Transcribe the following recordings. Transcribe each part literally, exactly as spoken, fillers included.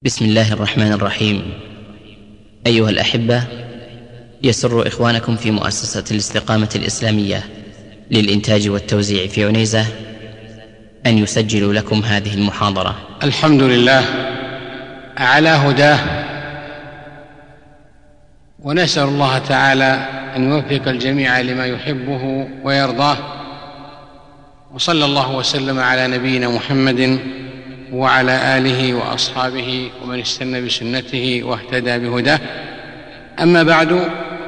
بسم الله الرحمن الرحيم. أيها الأحبة، يسر إخوانكم في مؤسسة الاستقامة الإسلامية للإنتاج والتوزيع في عنيزة أن يسجلوا لكم هذه المحاضرة. الحمد لله على هداه، ونسأل الله تعالى أن يوفق الجميع لما يحبه ويرضاه، وصلى الله وسلم على نبينا محمد وعلى آله وأصحابه ومن استنى بسنته واهتدى بهداه. أما بعد،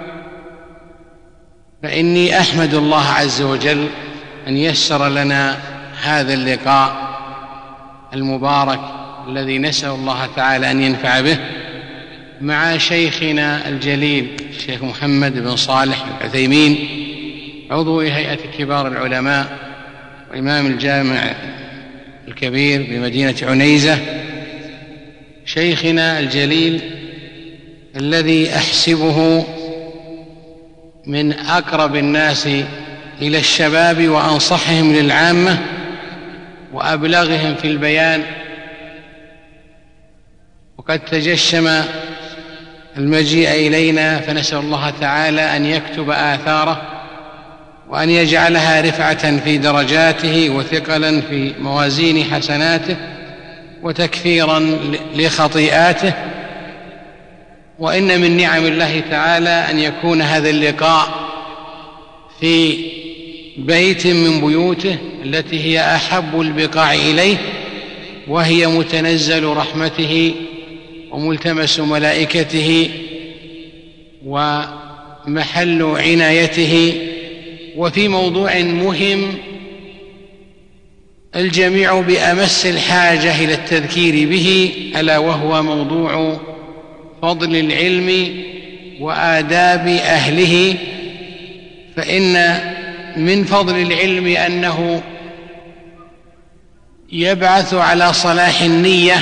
فإني أحمد الله عز وجل أن يسر لنا هذا اللقاء المبارك الذي نسأل الله تعالى أن ينفع به مع شيخنا الجليل الشيخ محمد بن صالح العثيمين، عضو هيئة كبار العلماء وإمام الجامع الكبير بمدينة عنيزة، شيخنا الجليل الذي أحسبه من أقرب الناس إلى الشباب وأنصحهم للعامة وأبلغهم في البيان، وقد تجشم المجيء إلينا، فنسأل الله تعالى أن يكتب آثاره وأن يجعلها رفعة في درجاته وثقلا في موازين حسناته وتكفيرا لخطيئاته. وإن من نعم الله تعالى أن يكون هذا اللقاء في بيت من بيوته التي هي أحب البقاع إليه، وهي متنزل رحمته وملتمس ملائكته ومحل عنايته، وفي موضوع مهم الجميع بأمس الحاجة إلى التذكير به، ألا وهو موضوع فضل العلم وآداب أهله. فإن من فضل العلم أنه يبعث على صلاح النية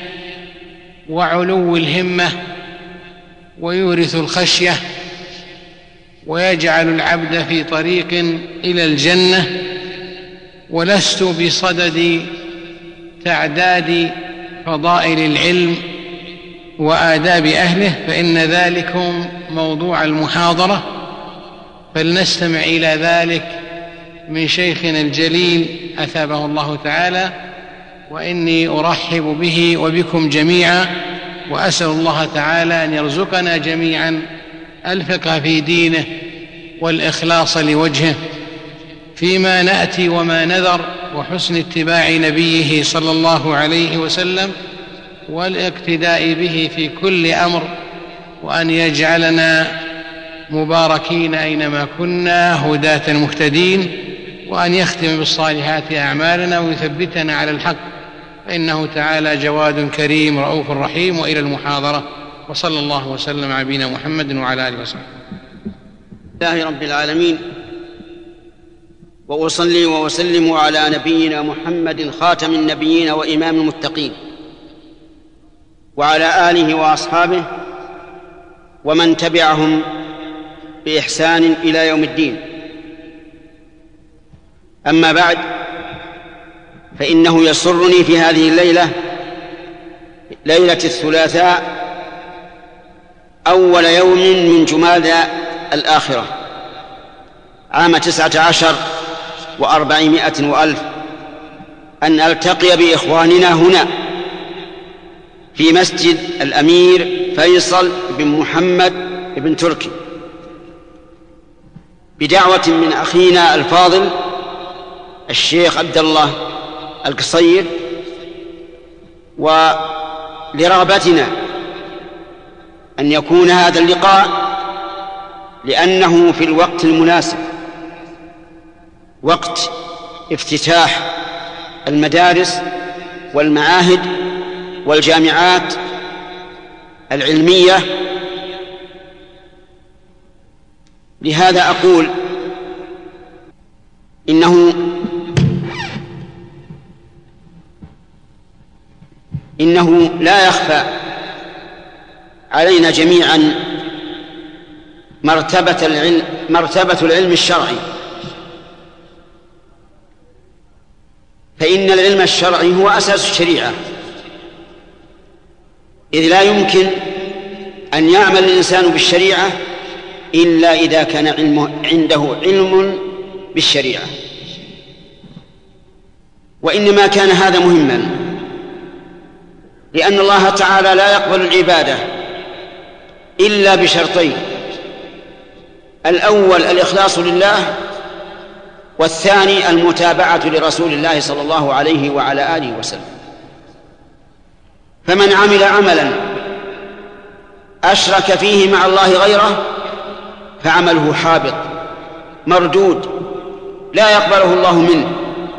وعلو الهمة، ويورث الخشية، ويجعل العبد في طريق إلى الجنة. ولست بصدد تعداد فضائل العلم وآداب أهله، فإن ذلكم موضوع المحاضرة، فلنستمع إلى ذلك من شيخنا الجليل أثابه الله تعالى. وإني أرحب به وبكم جميعا، وأسأل الله تعالى أن يرزقنا جميعا الفقه في دينه والإخلاص لوجهه فيما نأتي وما نذر، وحسن اتباع نبيه صلى الله عليه وسلم والاقتداء به في كل أمر، وأن يجعلنا مباركين أينما كنا هداة مهتدين، وأن يختم بالصالحات أعمالنا ويثبتنا على الحق، فإنه تعالى جواد كريم رؤوف رحيم. وإلى المحاضرة، وصلى الله وسلم على نبينا محمد وعلى آله وصحبه. لله رب العالمين، وأصلي وأسلم على نبينا محمد خاتم النبيين وإمام المتقين، وعلى آله وأصحابه ومن تبعهم بإحسان إلى يوم الدين. أما بعد، فإنه يسرني في هذه الليلة، ليلة الثلاثاء أول يوم من جمادى الآخرة عام تسعة عشر وأربعمائة وألف، أن ألتقي بإخواننا هنا في مسجد الأمير فيصل بن محمد بن تركي بدعوة من أخينا الفاضل الشيخ عبد الله القصير، ولرغبتنا أن يكون هذا اللقاء لأنه في الوقت المناسب، وقت افتتاح المدارس والمعاهد والجامعات العلمية. لهذا أقول إنه إنه لا يخفى علينا جميعا مرتبة العلم مرتبة العلم الشرعي، فإن العلم الشرعي هو أساس الشريعة، إذ لا يمكن أن يعمل الإنسان بالشريعة إلا إذا كان علمه عنده علم بالشريعة. وإنما كان هذا مهما لأن الله تعالى لا يقبل العبادة إلا بشرطين: الأول الإخلاص لله، والثاني المتابعة لرسول الله صلى الله عليه وعلى آله وسلم. فمن عمل عملا أشرك فيه مع الله غيره فعمله حابط مردود لا يقبله الله منه،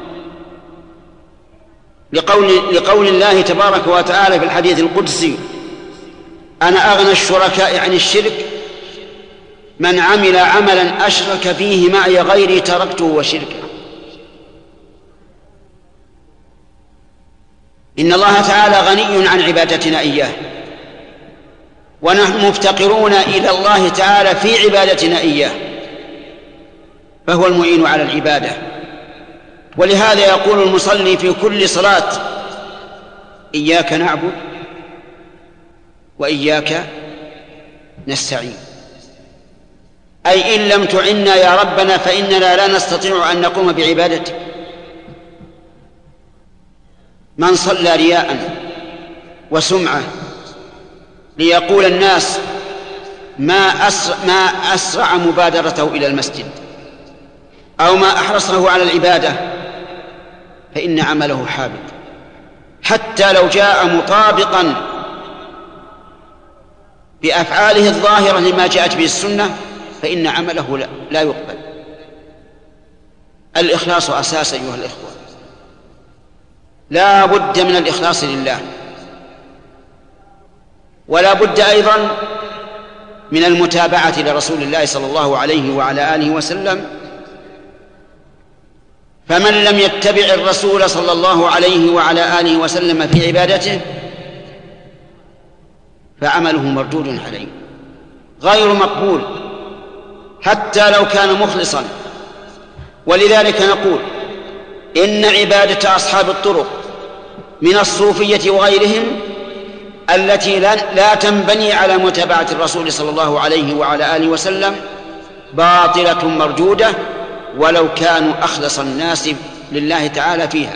لقول, لقول الله تبارك وتعالى في الحديث القدسي: أنا أغنى الشركاء عن الشرك، من عمل عملا أشرك فيه معي غيري تركته وشركه. إن الله تعالى غني عن عبادتنا إياه، ونحن مفتقرون إلى الله تعالى في عبادتنا إياه، فهو المعين على العبادة. ولهذا يقول المصلي في كل صلاة: إياك نعبد وإياك نستعين، أي إن لم تعنا يا ربنا فإننا لا نستطيع أن نقوم بعبادتك. من صلى رياء وسمعة ليقول الناس ما أسرع, ما أسرع مبادرته إلى المسجد أو ما أحرصه على العبادة، فإن عمله حابط، حتى لو جاء مطابقا بأفعاله الظاهرة لما جاءت به السنة فإن عمله لا يقبل. الإخلاص أساس أيها الإخوة، لا بد من الإخلاص لله، ولا بد أيضا من المتابعة لرسول الله صلى الله عليه وعلى آله وسلم. فمن لم يتبع الرسول صلى الله عليه وعلى آله وسلم في عبادته فعمله مردود عليه غير مقبول حتى لو كان مخلصا. ولذلك نقول إن عبادة أصحاب الطرق من الصوفية وغيرهم التي لا تنبني على متابعة الرسول صلى الله عليه وعلى آله وسلم باطلة مردودة، ولو كانوا أخلص الناس لله تعالى فيها.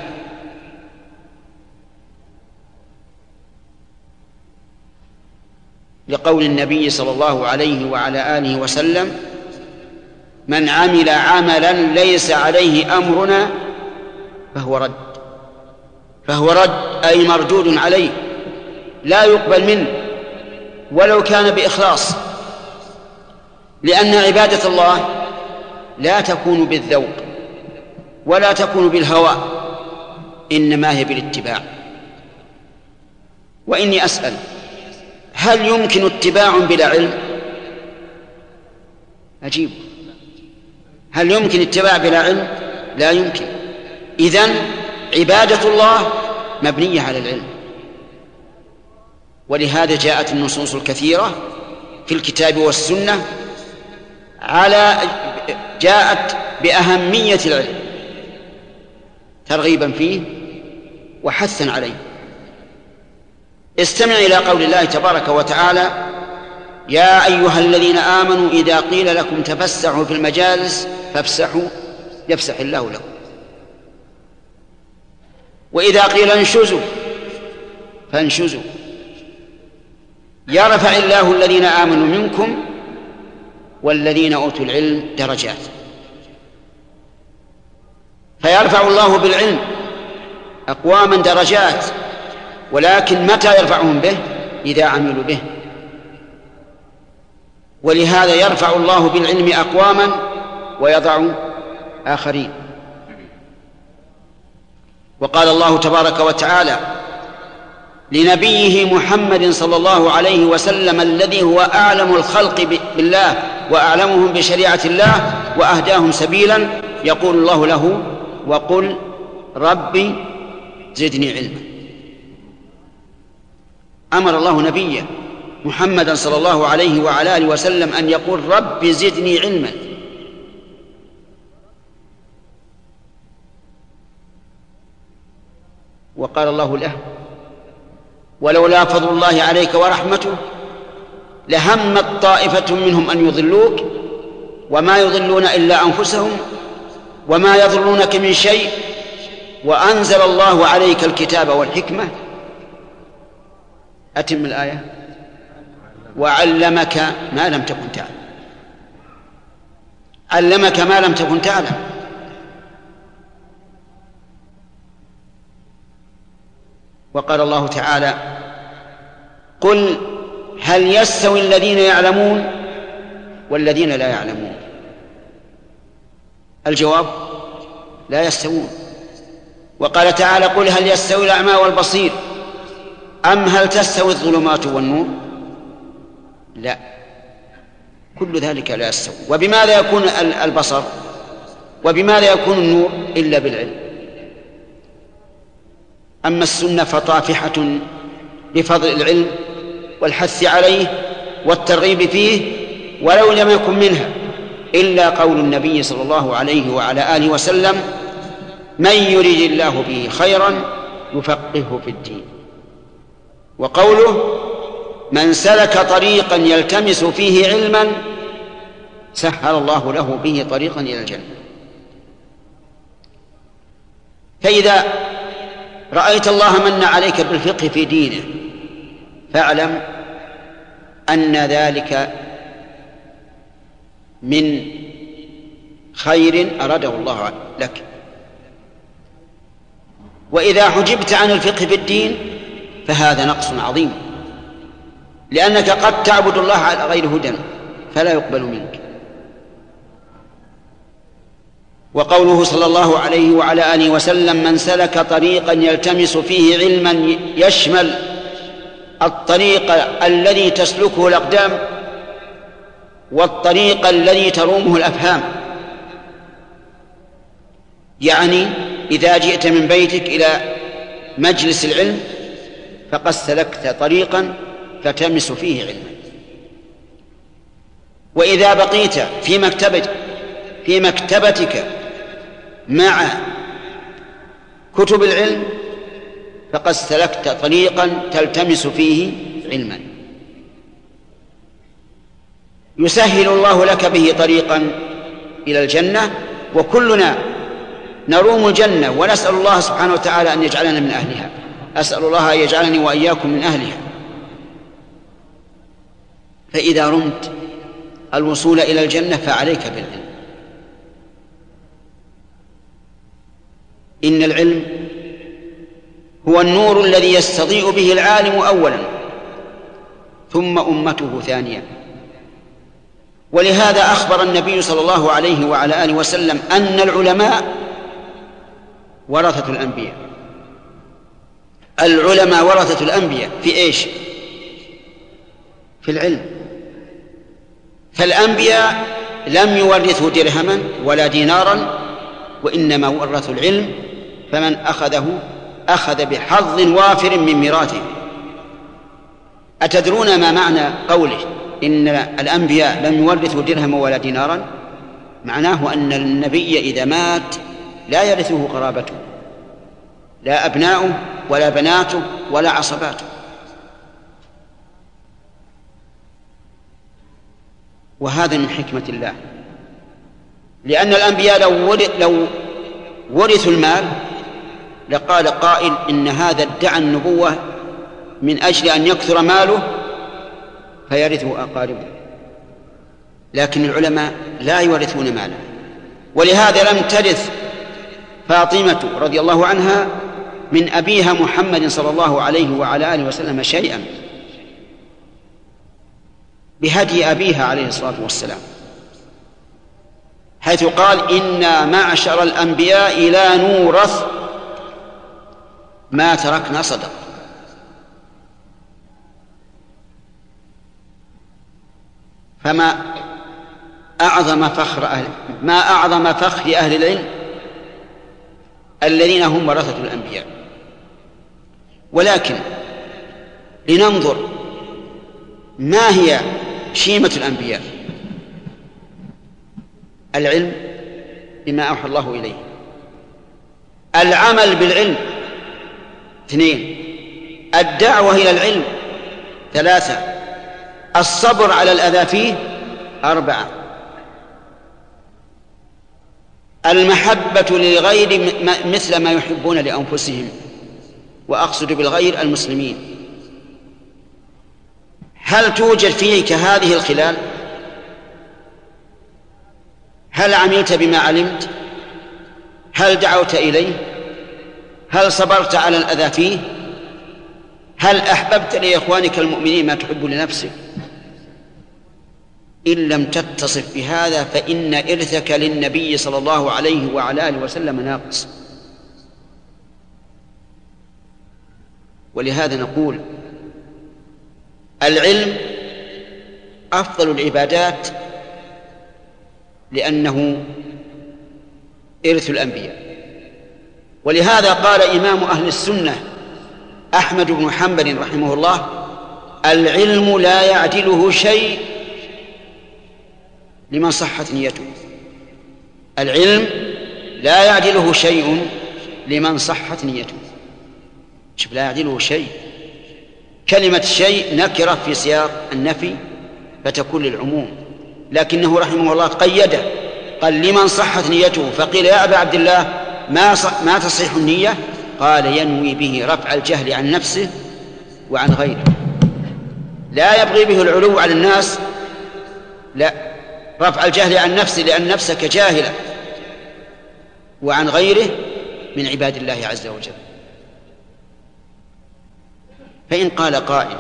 لقول النبي صلى الله عليه وعلى آله وسلم: من عمل عملا ليس عليه أمرنا فهو رد. فهو رد أي مردود عليه، لا يقبل منه ولو كان بإخلاص، لأن عبادة الله لا تكون بالذوق ولا تكون بالهوى، إنما هي بالاتباع. وإني أسأل: هل يمكن اتباع بلا علم؟ أجيب: هل يمكن اتباع بلا علم؟ لا يمكن. إذن عبادة الله مبنية على العلم، ولهذا جاءت النصوص الكثيرة في الكتاب والسنة على جاءت بأهمية العلم ترغيبا فيه وحثا عليه. استمع إلى قول الله تبارك وتعالى: يا أيها الذين آمنوا إذا قيل لكم تفسحوا في المجالس فافسحوا يفسح الله لكم، وإذا قيل انشزوا فانشزوا يرفع الله الذين آمنوا منكم والذين أوتوا العلم درجات. فيرفع الله بالعلم أقواما درجات، ولكن متى يرفعهم به؟ إذا عملوا به. ولهذا يرفع الله بالعلم أقواما ويضع آخرين. وقال الله تبارك وتعالى لنبيه محمد صلى الله عليه وسلم الذي هو أعلم الخلق بالله وأعلمهم بشريعة الله وأهداهم سبيلا، يقول الله له: وقل ربي زدني علما. أمر الله نبيه محمدا صلى الله عليه وعلى آله وسلم أن يقول: ربي زدني علما. وقال الله له: ولولا فضل الله عليك ورحمته لهمت طائفة منهم أن يضلوك وما يضلون إلا أنفسهم وما يضرونك من شيء وأنزل الله عليك الكتاب والحكمة. أتم الآية. وعلمك ما لم تكن تعلم. علمك ما لم تكن تعلم. وقال الله تعالى: قل هل يستوي الذين يعلمون والذين لا يعلمون؟ الجواب: لا يستوون. وقال تعالى: قل هل يستوي الأعمى والبصير أم هل تستوي الظلمات والنور؟ لا، كل ذلك لا يستوي. وبماذا يكون البصر وبماذا يكون النور؟ إلا بالعلم. أما السنة فطافحة بفضل العلم والحث عليه والترغيب فيه، ولو لم يكن منها إلا قول النبي صلى الله عليه وعلى آله وسلم: من يريد الله به خيرا يفقهه في الدين. وقوله: من سلك طريقا يلتمس فيه علما سهل الله له به طريقا إلى الجنة. فإذا رأيت الله من عليك بالفقه في دينه فاعلم أن ذلك من خير أراده الله لك. وإذا حجبت عن الفقه في الدين فهذا نقص عظيم، لأنك قد تعبد الله على غير هدى فلا يقبل منك. وقوله صلى الله عليه وعلى آله وسلم: من سلك طريقا يلتمس فيه علما يشمل الطريق الذي تسلكه الأقدام والطريق الذي ترومه الأفهام. يعني إذا جئت من بيتك إلى مجلس العلم فقد سلكت طريقا تلتمس فيه علما. وإذا بقيت في مكتبتك في مكتبتك مع كتب العلم فقد سلكت طريقا تلتمس فيه علما. يسهل الله لك به طريقا إلى الجنة، وكلنا نروم الجنة ونسأل الله سبحانه وتعالى أن يجعلنا من أهلها. أسأل الله أن يجعلني وإياكم من أهلها. فإذا رمت الوصول إلى الجنة فعليك بالعلم. إن العلم هو النور الذي يستضيء به العالم أولا ثم أمته ثانيا. ولهذا أخبر النبي صلى الله عليه وعلى آله وسلم أن العلماء ورثة الأنبياء. العلماء ورثة الأنبياء في إيش؟ في العلم. فالأنبياء لم يورثوا درهما ولا دينارا، وإنما ورثوا العلم، فمن أخذه أخذ بحظ وافر من ميراثه. أتدرون ما معنى قوله إن الأنبياء لم يورثوا درهما ولا دينارا؟ معناه أن النبي إذا مات لا يرثه قرابته، لا أبناؤه ولا بناته ولا عصباته. وهذا من حكمة الله، لأن الأنبياء لو ورثوا المال لقال قائل إن هذا ادعى النبوة من أجل أن يكثر ماله فيرثه أقاربه، لكن العلماء لا يورثون مالا. ولهذا لم ترث فاطمة رضي الله عنها من أبيها محمد صلى الله عليه وعلى آله وسلم شيئا بهدي أبيها عليه الصلاة والسلام، حيث قال إنا معشر الأنبياء لا نورث ما تركنا صدق. فما أعظم فخر أهل ما أعظم فخر أهل العلم الذين هم ورثة الأنبياء. ولكن لننظر ما هي شيمة الأنبياء. العلم بما أوحى الله إليه، العمل بالعلم، اثنين، الدعوة إلى العلم ثلاثة، الصبر على الأذى فيه أربعة، المحبة للغير مثل ما يحبون لأنفسهم، وأقصد بالغير المسلمين. هل توجد فيك هذه الخلال؟ هل عملت بما علمت؟ هل دعوت إليه؟ هل صبرت على الأذى فيه؟ هل أحببت لإخوانك المؤمنين ما تحب لنفسك؟ إن لم تتصف بهذا فإن إرثك للنبي صلى الله عليه وعلى آله وسلم ناقص. ولهذا نقول العلم أفضل العبادات لأنه إرث الأنبياء. ولهذا قال إمام أهل السنة أحمد بن حنبل رحمه الله: العلم لا يعدله شيء لمن صحت نيته. العلم لا يعدله شيء لمن صحت نيته. شوف، لا يعدله شيء، كلمة شيء نكرة في سياق النفي فتكون للعموم، لكنه رحمه الله قيده، قال لمن صحت نيته. فقيل يا أبا عبد الله ما ما تصح النية؟ قال ينوي به رفع الجهل عن نفسه وعن غيره، لا يبغي به العلو على الناس، لا، رفع الجهل عن نفسه لأن نفسك جاهلة، وعن غيره من عباد الله عز وجل. فإن قال قائل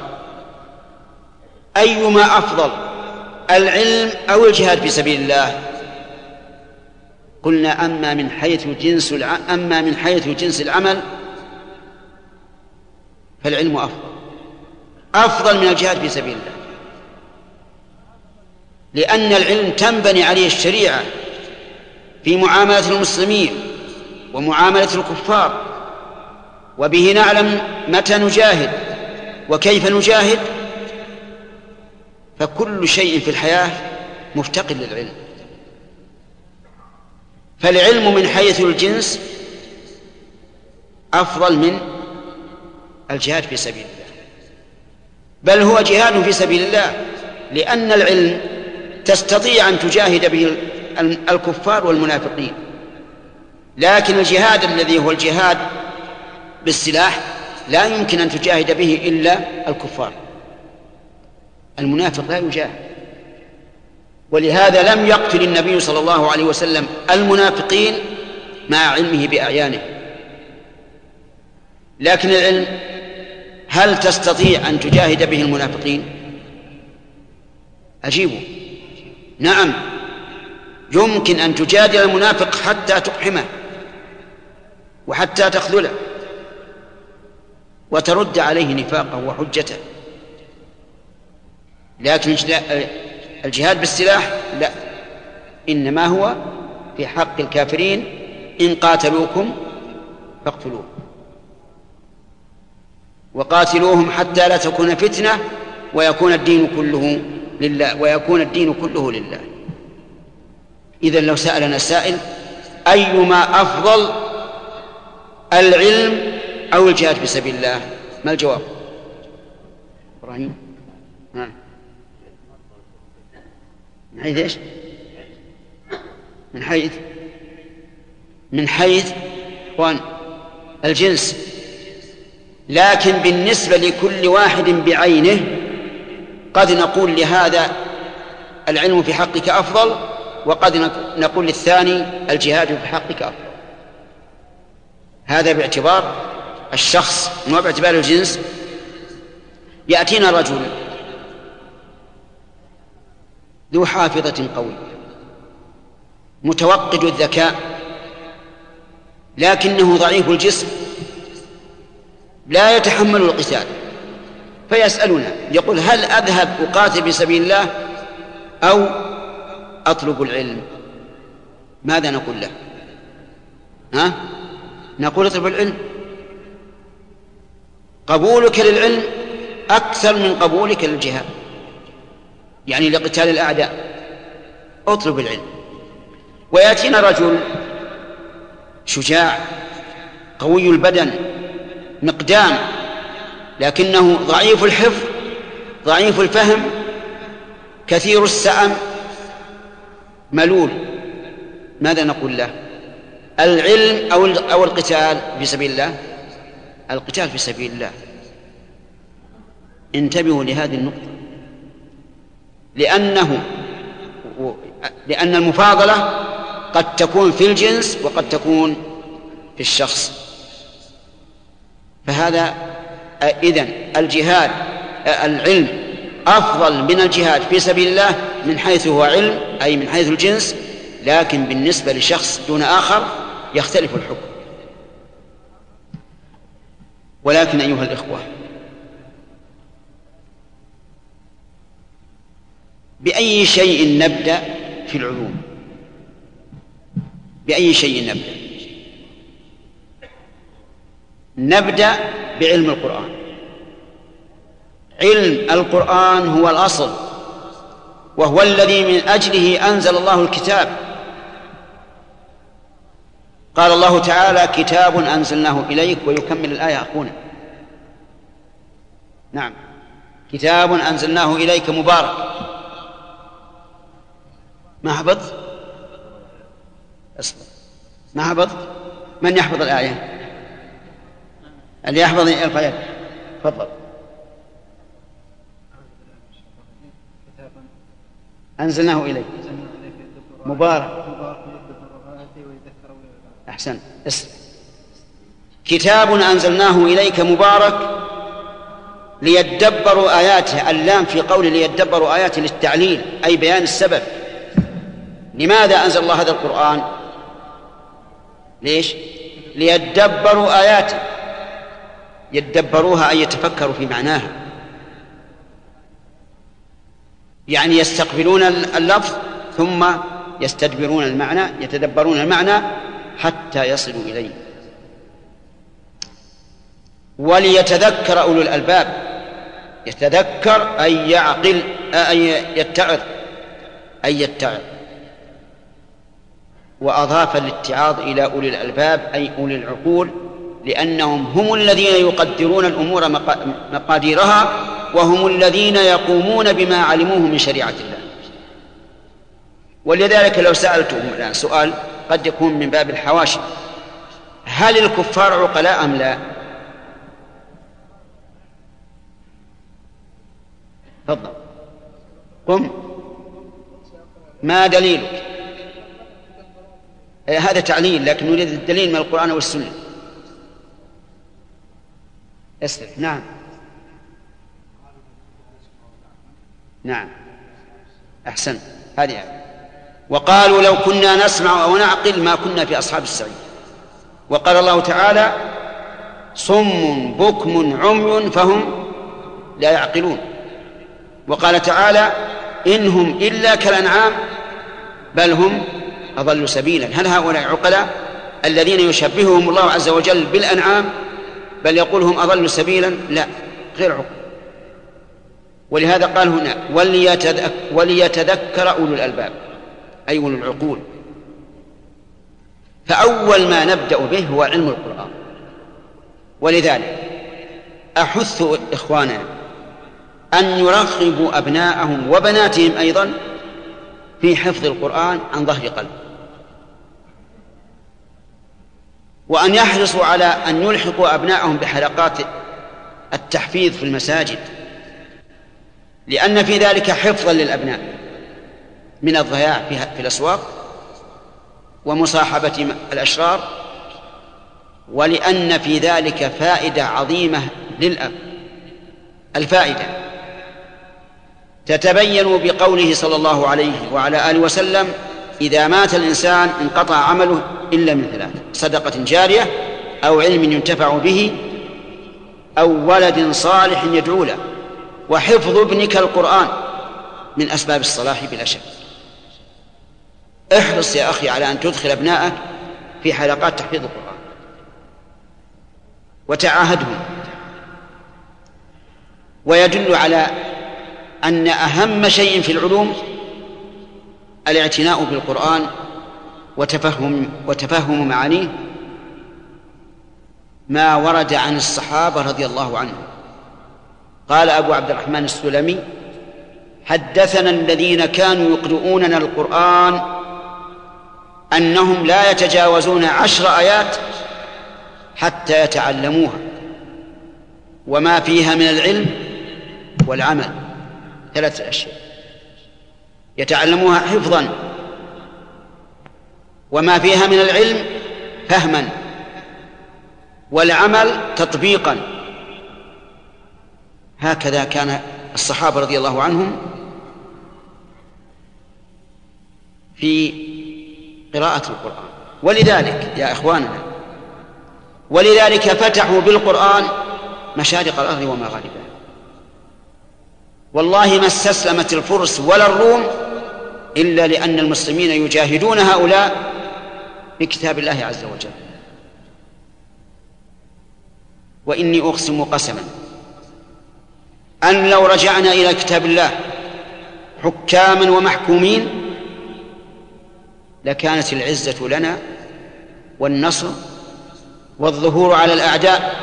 أيما أفضل، العلم أو الجهاد في سبيل الله؟ قلنا أما من حيث جنس أما من حيث جنس العمل فالعلم أفضل أفضل من الجهاد في سبيل الله، لأن العلم تنبني عليه الشريعة في معاملة المسلمين ومعاملة الكفار، وبه نعلم متى نجاهد وكيف نجاهد، فكل شيء في الحياة مفتقر للعلم. فالعلم من حيث الجنس أفضل من الجهاد في سبيل الله، بل هو جهاد في سبيل الله، لأن العلم تستطيع أن تجاهد به الكفار والمنافقين، لكن الجهاد الذي هو الجهاد بالسلاح لا يمكن أن تجاهد به إلا الكفار، المنافق لا يجاهد. ولهذا لم يقتل النبي صلى الله عليه وسلم المنافقين مع علمه بأعيانه. لكن العلم هل تستطيع أن تجاهد به المنافقين؟ أجيبوا نعم، يمكن أن تجادل المنافق حتى تقحمه وحتى تخذله وترد عليه نفاقه وحجته، لكن الجهاد بالسلاح لا، إنما هو في حق الكافرين، إن قاتلوكم فاقتلوهم وقاتلوهم حتى لا تكون فتنة ويكون الدين كله لله ويكون الدين كله لله. إذن لو سألنا سائل أيما أفضل، العلم أو الجهاد في سبيل الله؟ ما الجواب؟ إبراهيم نعم. من حيث إيش؟ من حيث من حيث وان الجنس، لكن بالنسبة لكل واحد بعينه قد نقول لهذا العلم في حقك أفضل، وقد نقول للثاني الجهاد في حقك أفضل. هذا باعتبار الشخص مو باعتبار الجنس. يأتينا رجل ذو حافظة قوية متوقد الذكاء لكنه ضعيف الجسم لا يتحمل القتال، فيسألنا يقول هل أذهب أقاتل في سبيل الله أو أطلب العلم؟ ماذا نقول له؟ ها؟ نقول اطلب العلم. قبولك للعلم أكثر من قبولك للجهاد، يعني لقتال الأعداء. اطلب العلم. ويأتينا رجل شجاع قوي البدن مقدام لكنه ضعيف الحفظ ضعيف الفهم كثير السأم ملول، ماذا نقول له؟ العلم أو أو القتال في سبيل الله؟ القتال في سبيل الله. انتبهوا لهذه النقطة، لأنه لأن المفاضلة قد تكون في الجنس وقد تكون في الشخص. فهذا إذن الجهاد العلم أفضل من الجهاد في سبيل الله من حيث هو علم، أي من حيث الجنس، لكن بالنسبة لشخص دون آخر يختلف الحكم. ولكن أيها الإخوة، بأي شيء نبدأ في العلوم؟ بأي شيء نبدأ؟ نبدأ بعلم القرآن. علم القرآن هو الأصل، وهو الذي من أجله أنزل الله الكتاب. قال الله تعالى: كتاب أنزلناه إليك، ويكمل الآية أخونا. نعم، كتاب أنزلناه إليك مبارك. ما حفظت؟ أصبر، ما حفظت؟ من يحفظ الآية؟ اللي يحفظ يرفع يده. تفضل. أنزلناه إليك مبارك. أحسن. اسم كتاب أنزلناه إليك مبارك ليدبروا آياته. اللام في قول ليدبروا آياته للتعليل، أي بيان السبب. لماذا أنزل الله هذا القرآن؟ ليش؟ ليدبروا آياته. يدبروها أي يتفكروا في معناها، يعني يستقبلون اللفظ ثم يستدبرون المعنى، يتدبرون المعنى حتى يصلوا إليه. وليتذكر أولو الألباب. يتذكر أي يعقل، أي يتعظ، أي يتعظ. وأضاف الاتعاظ إلى أولي الألباب أي أولي العقول، لأنهم هم الذين يقدرون الأمور مقاديرها، وهم الذين يقومون بما علموه من شريعة الله. ولذلك لو سألتهم الآن سؤال قد يكون من باب الحواشي: هل الكفار عقلاء أم لا؟ تفضل قم. ما دليلك؟ هذا تعليل، لكن نريد الدليل من القرآن والسنة. اسلم. نعم نعم أحسن. هذه وقالوا لو كنا نسمع أو نعقل ما كنا في أصحاب السعير. وقال الله تعالى: صم بكم عمي فهم لا يعقلون. وقال تعالى: إنهم إلا كالأنعام بل هم أضل سبيلا. هل هؤلاء عقلاء الذين يشبههم الله عز وجل بالأنعام بل يقول هم أضل سبيلا؟ لا، غير عقل. ولهذا قال هنا: وليتذكر, وليتذكر أولو الألباب أي أولو العقول. فأول ما نبدأ به هو علم القرآن. ولذلك أحث إخواننا أن يرغبوا أبناءهم وبناتهم أيضا في حفظ القرآن عن ظهر قلب، وأن يحرصوا على أن يلحقوا أبناءهم بحلقات التحفيظ في المساجد، لأن في ذلك حفظا للأبناء من الضياع في الأسواق ومصاحبة الأشرار، ولأن في ذلك فائدة عظيمة للأب. الفائدة تتبين بقوله صلى الله عليه وعلى آله وسلم: إذا مات الإنسان انقطع عمله إلا من ثلاث: صدقة جارية، أو علم ينتفع به، أو ولد صالح يدعو له. وحفظ ابنك القرآن من أسباب الصلاح بلا شك. احرص يا أخي على أن تدخل أبنائك في حلقات تحفيظ القرآن وتعاهدهم. ويدل على أن أهم شيء في العلوم الاعتناء بالقرآن وتفهم, وتفهم معانيه، ما ورد عن الصحابة رضي الله عنهم قال أبو عبد الرحمن السلمي: حدثنا الذين كانوا يقرؤوننا القرآن أنهم لا يتجاوزون عشر آيات حتى يتعلموها وما فيها من العلم والعمل، ثلاث أشياء: يتعلموها حفظا، وما فيها من العلم فهما، والعمل تطبيقا. هكذا كان الصحابة رضي الله عنهم في قراءة القرآن. ولذلك يا إخواننا، ولذلك فتحوا بالقرآن مشارق الأرض ومغاربها. والله ما استسلمت الفرس ولا الروم إلا لأن المسلمين يجاهدون هؤلاء بكتاب الله عز وجل. وإني أقسم قسما أن لو رجعنا إلى كتاب الله حكاما ومحكومين لكانت العزة لنا والنصر والظهور على الأعداء،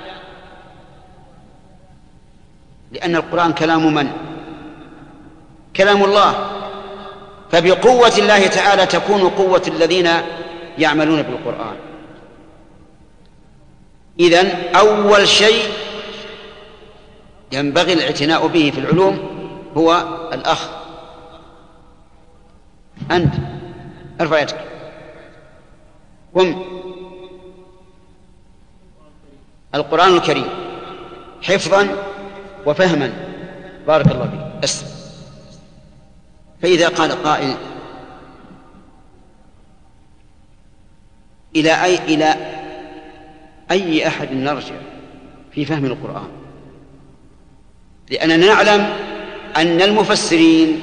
لأن القرآن كلام من؟ كلام الله، فبقوة الله تعالى تكون قوة الذين يعملون بالقرآن. إذن أول شيء ينبغي الاعتناء به في العلوم هو الأخ. أنت ارفع يدك، قم. القرآن الكريم حفظا وفهما، بارك الله فيك. أسلم. فإذا قال قائل: إلى أي إلى أي أحد نرجع في فهم القرآن؟ لأننا نعلم أن المفسرين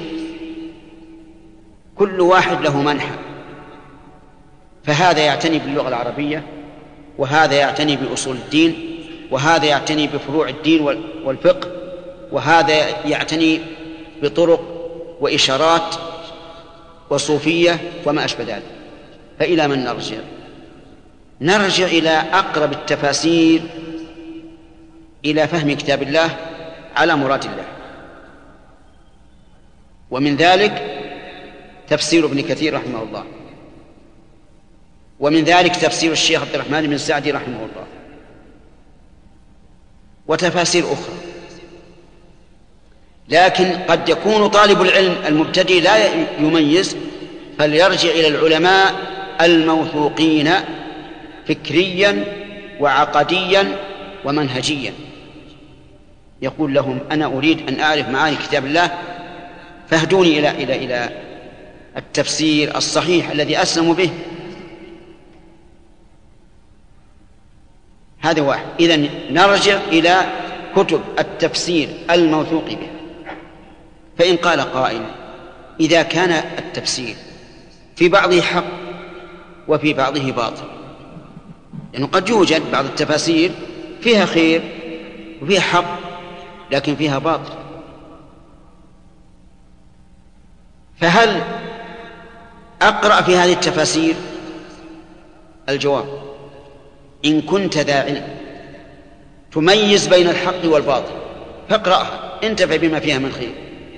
كل واحد له منحى، فهذا يعتني باللغة العربية، وهذا يعتني بأصول الدين، وهذا يعتني بفروع الدين والفقه، وهذا يعتني بطرق وإشارات وصوفية وما أشبه ذلك. فإلى من نرجع؟ نرجع إلى أقرب التفاسير إلى فهم كتاب الله على مراد الله. ومن ذلك تفسير ابن كثير رحمه الله، ومن ذلك تفسير الشيخ عبد الرحمن بن سعدي رحمه الله، وتفاسير أخرى. لكن قد يكون طالب العلم المبتدئ لا يميز، فليرجع إلى العلماء الموثوقين فكريا وعقديا ومنهجيا، يقول لهم: أنا أريد أن أعرف معاني كتاب الله، فاهدوني إلى إلى إلى التفسير الصحيح الذي أسلم به. هذا واحد. إذن نرجع إلى كتب التفسير الموثوق به. فإن قال قائل: إذا كان التفسير في بعضه حق وفي بعضه باطل، لأنه قد يوجد بعض التفاسير فيها خير وفيها حق لكن فيها باطل، فهل أقرأ في هذه التفاسير؟ الجواب: إن كنت ذا علم تميز بين الحق والباطل فاقرأها، انتفع بما فيها من خير،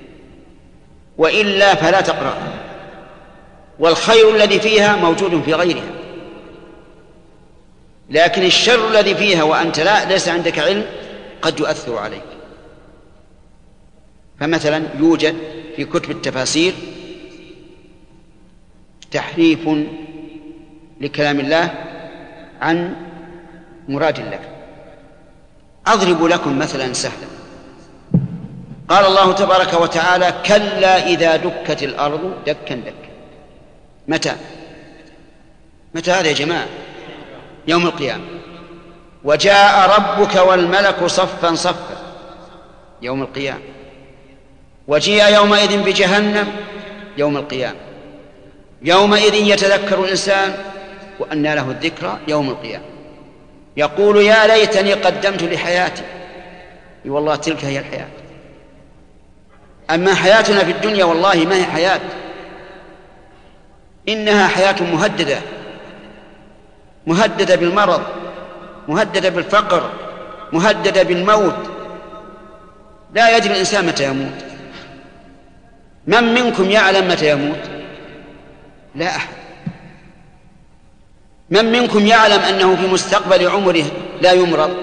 وإلا فلا تقرأها، والخير الذي فيها موجود في غيرها. لكن الشر الذي فيها وأنت لا ليس عندك علم قد يؤثر عليك. فمثلا يوجد في كتب التفاسير تحريف لكلام الله عن مراد الله. أضرب لكم مثلا سهلا. قال الله تبارك وتعالى: كلا إذا دكت الأرض دكا دكا. متى؟ متى هذا يا جماعة؟ يوم القيامة. وجاء ربك والملك صفا صفا، يوم القيامة. وجيء يومئذ بجهنم، يوم القيامة. يومئذ يتذكر الإنسان وأنى له الذكرى، يوم القيامة. يقول: يا ليتني قدمت لحياتي. والله تلك هي الحياة. أما حياتنا في الدنيا والله ما هي حياة، إنها حياة مهددة، مهددة بالمرض، مهددة بالفقر، مهددة بالموت. لا يدري الإنسان متى يموت. من منكم يعلم متى يموت؟ لا أحد. من منكم يعلم أنه في مستقبل عمره لا يمرض؟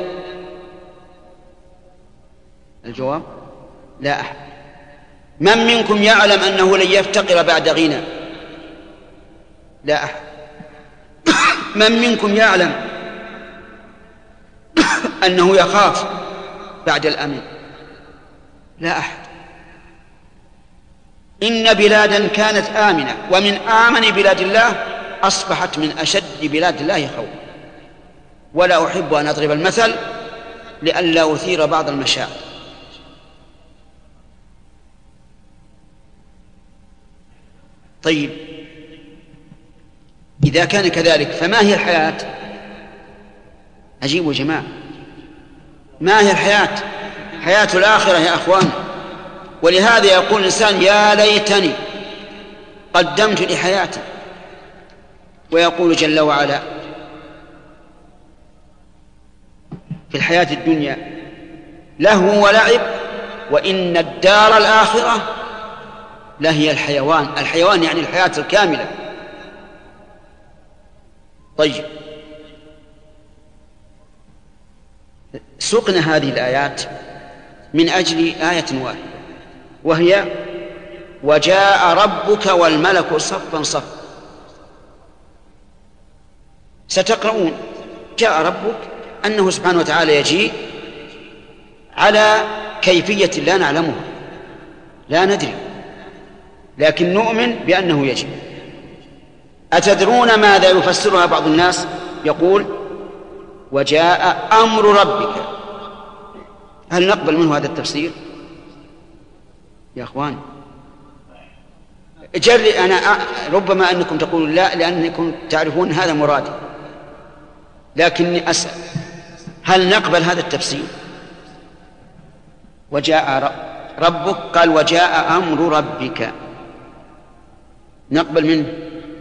الجواب لا أحد. من منكم يعلم أنه لن يفتقر بعد غنى؟ لا أحد. من منكم يعلم أنه يخاف بعد الأمن؟ لا أحد. إن بلادا كانت آمنة ومن آمن بلاد الله أصبحت من أشد بلاد الله خوفا. ولا أحب أن أضرب المثل لئلا أثير بعض المشاعر. طيب، إذا كان كذلك فما هي الحياة؟ أجيبوا يا جماعة، ما هي الحياة؟ حياة الآخرة يا أخوان. ولهذا يقول الإنسان يا ليتني قدمت لحياتي. ويقول جل وعلا في الحياة الدنيا لهو ولعب وإن الدار الآخرة لهي الحيوان. الحيوان يعني الحياة الكاملة. طيب، سقنا هذه الآيات من أجل آية واحدة، وهي وجاء ربك والملك صفا صفا. ستقرؤون جاء ربك أنه سبحانه وتعالى يجيء على كيفية لا نعلمها، لا ندري، لكن نؤمن بأنه يجيء. أتدرون ماذا يفسرها بعض الناس؟ يقول وجاء أمر ربك. هل نقبل منه هذا التفسير يا أخوان؟ جري أنا ربما أنكم تقولون لا لأنكم تعرفون هذا مرادي، لكني أسأل هل نقبل هذا التفسير؟ وجاء ربك قال وجاء أمر ربك، نقبل منه؟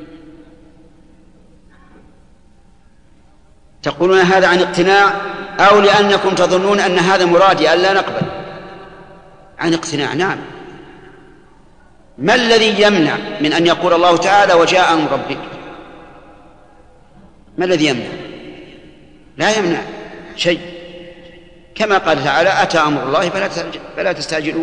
تقولون هذا عن اقتناع أو لأنكم تظنون أن هذا مرادي ألا نقبل؟ عن اقتناع. نعم. ما الذي يمنع من أن يقول الله تعالى وجاء أمر ربك؟ ما الذي يمنع؟ لا يمنع شيء، كما قال تعالى أتى أمر الله فلا تستعجلوا.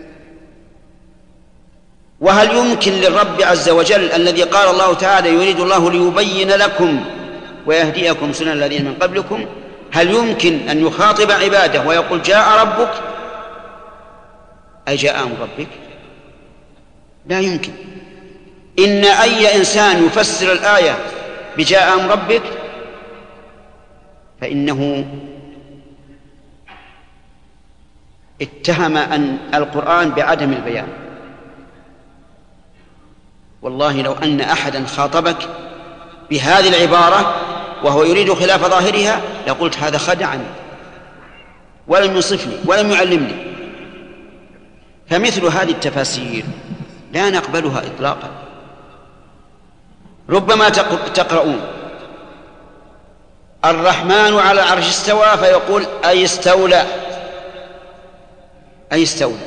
وهل يمكن للرب عز وجل الذي قال الله تعالى يريد الله ليبين لكم ويهديكم سنن الذين من قبلكم، هل يمكن أن يخاطب عباده ويقول جاء ربك أي جاء أمر ربك؟ لا يمكن. إن أي إنسان يفسر الآية بجاء أمر ربك فإنه اتهم أن القرآن بعدم البيان. والله لو أن أحدا خاطبك بهذه العبارة وهو يريد خلاف ظاهرها لقلت هذا خدعني ولم يصفني ولم يعلمني. فمثل هذه التفاسير لا نقبلها إطلاقا. ربما تقرؤون الرحمن على العرش استوى فيقول أي استولى، أي استولى.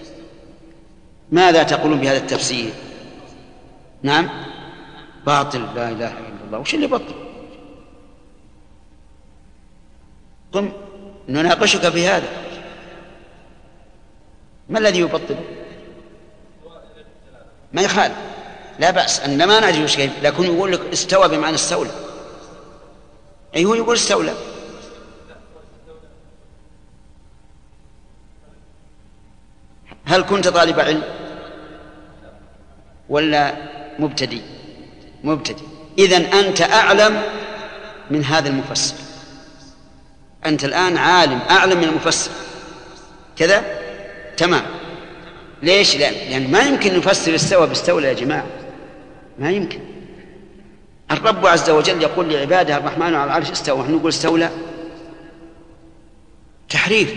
ماذا تقولون بهذا التفسير؟ نعم باطل، لا إله إلا الله. وش اللي بطل؟ قم نناقشك في هذا. ما الذي يبطل؟ ما يخالف، لا بأس أن ما ندري وش كيف، لكن يقول لك استوى بمعنى استولى. أي هو يقول استولى. هل كنت طالب علم ولا مبتدئ؟ مبتدئ. إذن أنت أعلم من هذا المفسر، أنت الآن عالم أعلم من المفسر كذا تمام. ليش؟ لأن, لأن ما يمكن نفسر استوى باستولى يا جماعة، ما يمكن. الرب عز وجل يقول لعباده الرحمن على العرش استوى، ونحن نقول استولى. تحريف،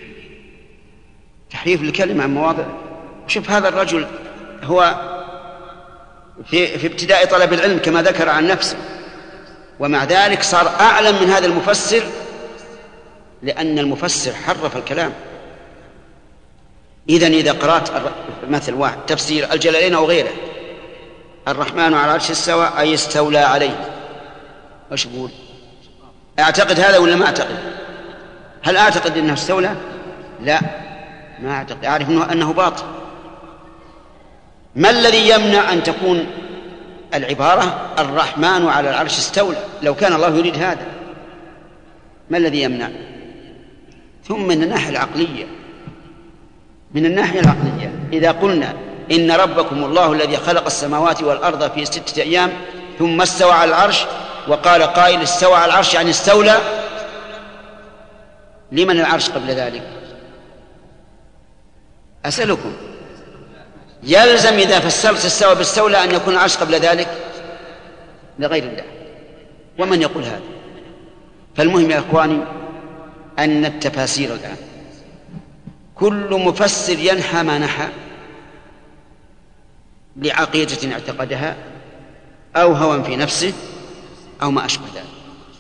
تحريف الكلمة عن مواضع. شوف هذا الرجل هو في, في ابتداء طلب العلم كما ذكر عن نفسه، ومع ذلك صار أعلم من هذا المفسر، لأن المفسر حرف الكلام، إذن إذا قرأت مثل واحد تفسير الجلالين أو غيره، الرحمن على العرش استوى أي استولى عليه، وش يقول؟ أعتقد هذا ولا ما أعتقد؟ هل أعتقد أنه استولى؟ لا، ما أعتقد، أعرف أنه, أنه باطل. ما الذي يمنع أن تكون العبارة الرحمن على العرش استولى لو كان الله يريد هذا؟ ما الذي يمنع؟ ثم من الناحية العقلية، من الناحية العقلية إذا قلنا إن ربكم الله الذي خلق السماوات والأرض في ستة أيام ثم استوى على العرش، وقال قائل استوى على العرش يعني استولى، لمن العرش قبل ذلك؟ أسألكم، يلزم إذا فسرت استوى باستولى أن يكون العرش قبل ذلك؟ لغير الله. ومن يقول هذا؟ فالمهم يا إخواني أن التفاسير الآن كل مفسر ينحى ما نحى لعقيدة اعتقدها أو هوى في نفسه أو ما أشبه ذلك،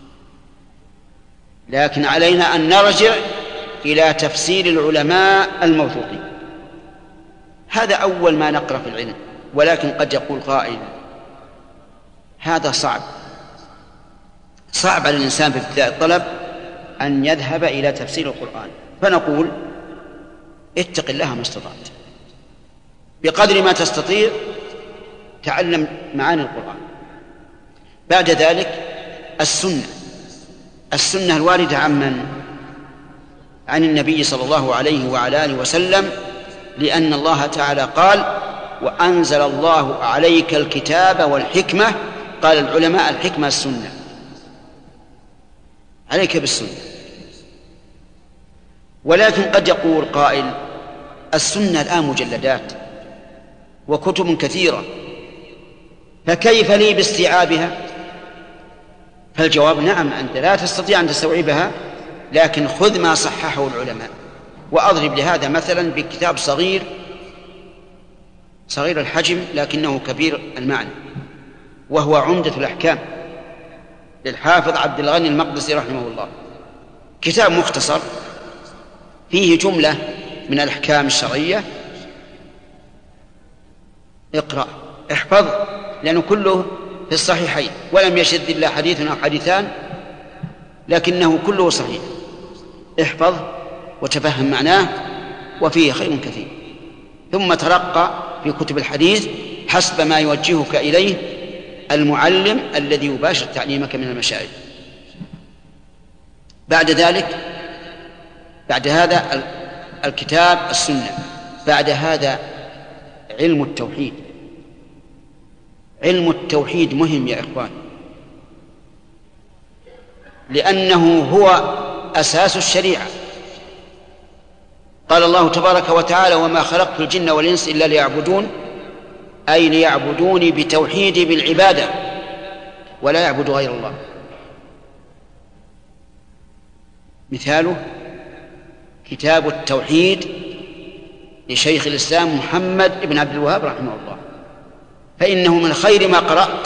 لكن علينا أن نرجع إلى تفسير العلماء الموثوقين. هذا أول ما نقرأ في العلم. ولكن قد يقول قائل هذا صعب صعب على الإنسان في ابتداء الطلب أن يذهب إلى تفسير القرآن، فنقول اتق الله ما استطعت، بقدر ما تستطيع تعلم معاني القرآن. بعد ذلك السنة السنة الواردة عن من؟ عن النبي صلى الله عليه وعلى آله وسلم، لأن الله تعالى قال وأنزل الله عليك الكتاب والحكمة. قال العلماء الحكمة السنة، عليك بالسنة. ولكن قد يقول قائل السنة الآن مجلدات وكتب كثيرة، فكيف لي باستيعابها؟ فالجواب نعم، أنت لا تستطيع أن تستوعبها، لكن خذ ما صححه العلماء. وأضرب لهذا مثلا بكتاب صغير صغير الحجم لكنه كبير المعنى، وهو عمدة الأحكام للحافظ عبد الغني المقدسي رحمه الله. كتاب مختصر فيه جملة من الأحكام الشرعية، اقرأ احفظ، لأنه كله في الصحيحين ولم يشذ إلا حديث أو حديثان، لكنه كله صحيح. احفظ وتفهم معناه وفيه خير كثير، ثم ترقى في كتب الحديث حسب ما يوجهك إليه المعلم الذي يباشر تعليمك من المشايخ. بعد ذلك بعد هذا الكتاب السنة، بعد هذا علم التوحيد. علم التوحيد مهم يا إخوان، لأنه هو أساس الشريعة. قال الله تبارك وتعالى وما خلقت الجن والإنس إلا ليعبدون، أي ليعبدوني بتوحيدي بالعبادة ولا يعبد غير الله. مثاله كتاب التوحيد لشيخ الإسلام محمد بن عبد الوهاب رحمه الله، فإنه من خير ما قرأت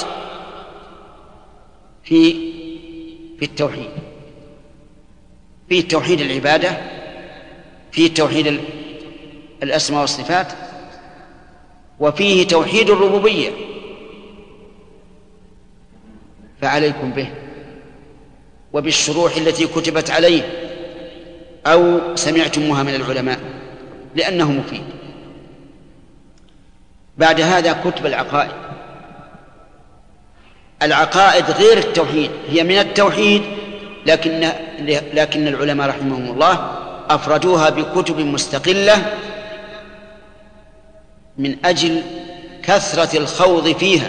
في في التوحيد. في توحيد العبادة، في توحيد الأسماء والصفات، وفيه توحيد الربوبية، فعليكم به وبالشروح التي كتبت عليه أو سمعتموها من العلماء لأنه مفيد. بعد هذا كتب العقائد. العقائد غير التوحيد، هي من التوحيد، لكن لكن العلماء رحمهم الله أفردوها بكتب مستقلة من أجل كثرة الخوض فيها.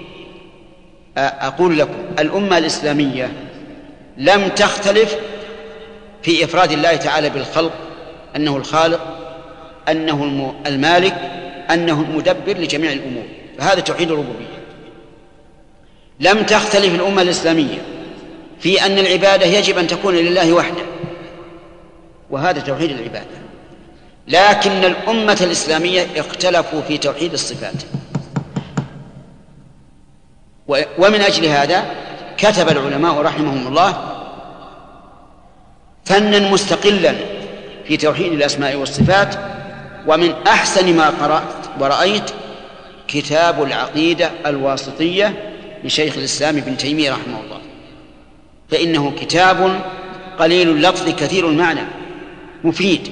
أقول لكم الأمة الإسلامية لم تختلف في إفراد الله تعالى بالخلق، أنه الخالق، أنه المالك، أنه المدبر لجميع الأمور، فهذا توحيد الربوبية. لم تختلف الأمة الإسلامية في أن العبادة يجب أن تكون لله وحده، وهذا توحيد العبادة. لكن الأمة الإسلامية اختلفوا في توحيد الصفات، ومن أجل هذا كتب العلماء رحمهم الله فنا مستقلا في توحيد الأسماء والصفات، ومن أحسن ما قرأت ورأيت كتاب العقيدة الواسطية لشيخ الإسلام ابن تيمية رحمه الله، فإنه كتاب قليل اللفظ كثير المعنى مفيد.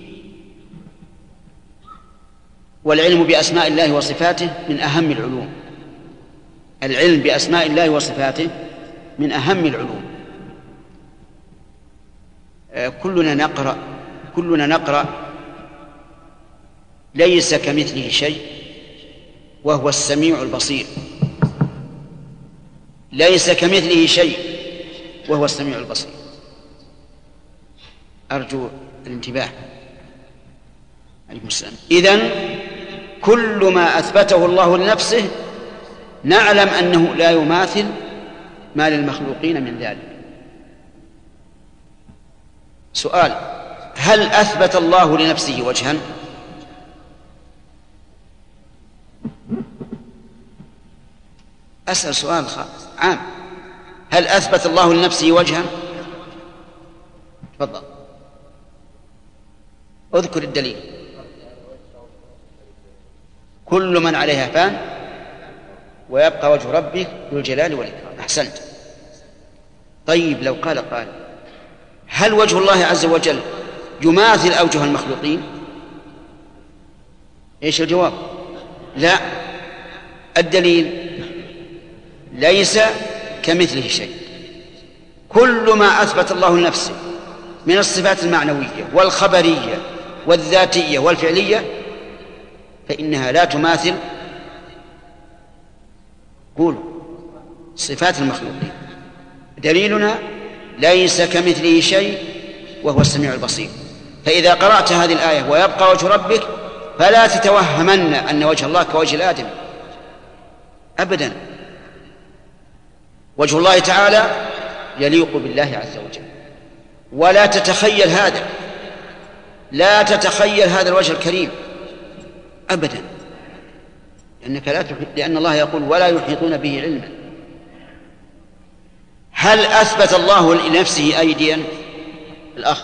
والعلم بأسماء الله وصفاته من أهم العلوم، العلم بأسماء الله وصفاته من أهم العلوم. كلنا نقرأ كلنا نقرأ ليس كمثله شيء وهو السميع البصير، ليس كمثله شيء وهو السميع البصير. أرجو الانتباه. عليكم السلام. إذن كل ما أثبته الله لنفسه نعلم أنه لا يماثل ما للمخلوقين من ذلك. سؤال: هل أثبت الله لنفسه وجها؟ أسأل سؤال عام: هل أثبت الله لنفسه وجها؟ تفضل اذكر الدليل. كل من عليها فان ويبقى وجه ربك ذو الجلال والإكرام. أحسنت. طيب لو قال قال: هل وجه الله عز وجل يماثل أوجه المخلوقين؟ إيش الجواب؟ لا. الدليل: ليس كمثله شيء. كل ما أثبت الله لنفسه من الصفات المعنوية والخبرية والذاتية والفعلية فإنها لا تماثل قولوا صفات المخلوقين. دليلنا: ليس كمثله شيء وهو السميع البصير. فإذا قرأت هذه الآية ويبقى وجه ربك فلا تتوهمن أن وجه الله كوجه الآدم أبدا. وجه الله تعالى يليق بالله عز وجل، ولا تتخيل هذا، لا تتخيل هذا الوجه الكريم أبدا، لأنك لا تحيط، لأن الله يقول: ولا يحيطون به علما. هل أثبت الله لنفسه أيديا؟ الأخ: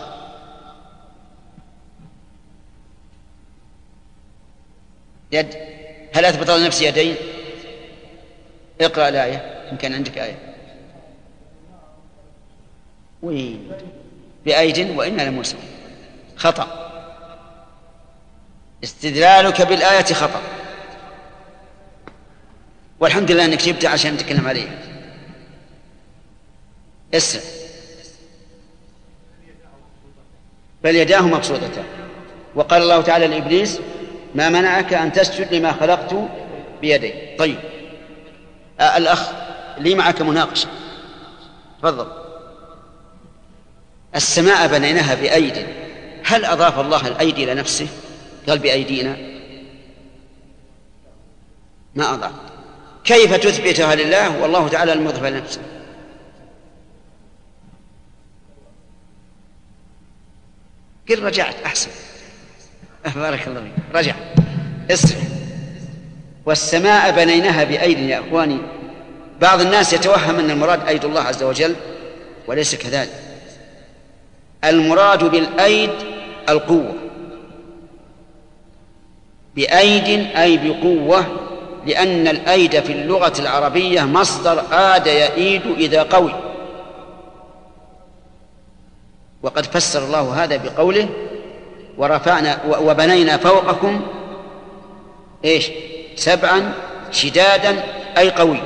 يد. هل أثبت الله لنفسه يدين؟ اقرأ الآية إن كان عندك آية. وين؟ بأيد وإنا لموسى. خطأ. استدلالك بالآية خطأ، والحمد لله أنك جبت عشان نتكلم عليه. اسم بل يداه مبسوطتان. وقال الله تعالى لإبليس: ما منعك أن تسجد لما خلقت بيدي. طيب آه الأخ لي معك مناقشة، تفضل. السماء بنيناها بأيد، هل أضاف الله الأيدي لنفسه؟ قال بأيدينا، ما أضاف. كيف تثبتها لله والله تعالى المضيف لنفسه؟ قل رجعت أحسن. بارك الله فيك. رجع. اسمع: والسماء بنيناها بأيد. يا أخواني، بعض الناس يتوهم أن المراد أيد الله عز وجل، وليس كذلك. المراد بالأيد القوة، بأيد أي بقوة، لأن الأيد في اللغة العربية مصدر آد يئيد إذا قوي. وقد فسر الله هذا بقوله: ورفعنا وبنينا فوقكم إيش؟ سبعا شدادا، أي قوي.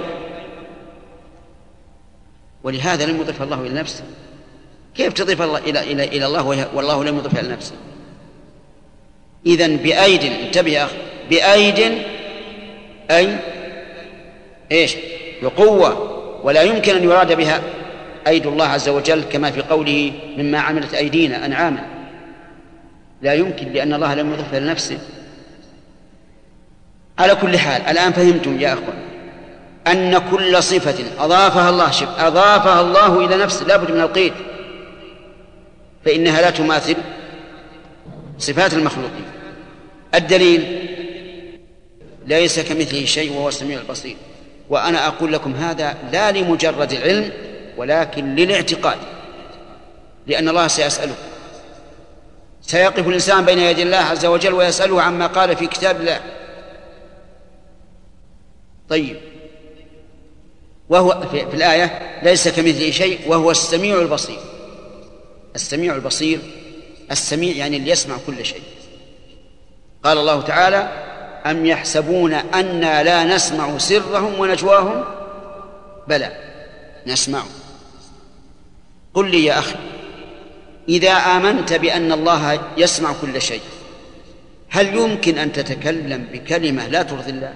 ولهذا لم يضف الله إلى نفسه. كيف تضيف الله إلى إلى إلى الله والله لم يضف إلى نفسه؟ إذن بأيد، انتبه يا أخي، بأيد أي إيش؟ بقوة، ولا يمكن أن يراد بها أيد الله عز وجل كما في قوله: مما عملت أيدينا أنعاما. لا يمكن، لأن الله لم يضف إلى نفسه. على كل حال، الآن فهمتم يا أخوان أن كل صفة أضافها الله شف أضافها الله إلى نفسه لا بد من القيد، فإنها لا تماثل صفات المخلوقين. الدليل: ليس كمثله شيء وهو السميع البصير. وأنا أقول لكم هذا لا لمجرد العلم ولكن للاعتقاد، لأن الله سيسأله سيقف الإنسان بين يدي الله عز وجل ويسأله عما قال في كتاب الله. طيب، وهو في الآية ليس كمثله شيء وهو السميع البصير. السميع البصير، السميع يعني اللي يسمع كل شيء. قال الله تعالى: أم يحسبون أنا لا نسمع سرهم ونجواهم بلى نسمع. قل لي يا أخي، إذا آمنت بأن الله يسمع كل شيء، هل يمكن أن تتكلم بكلمة لا ترضي الله؟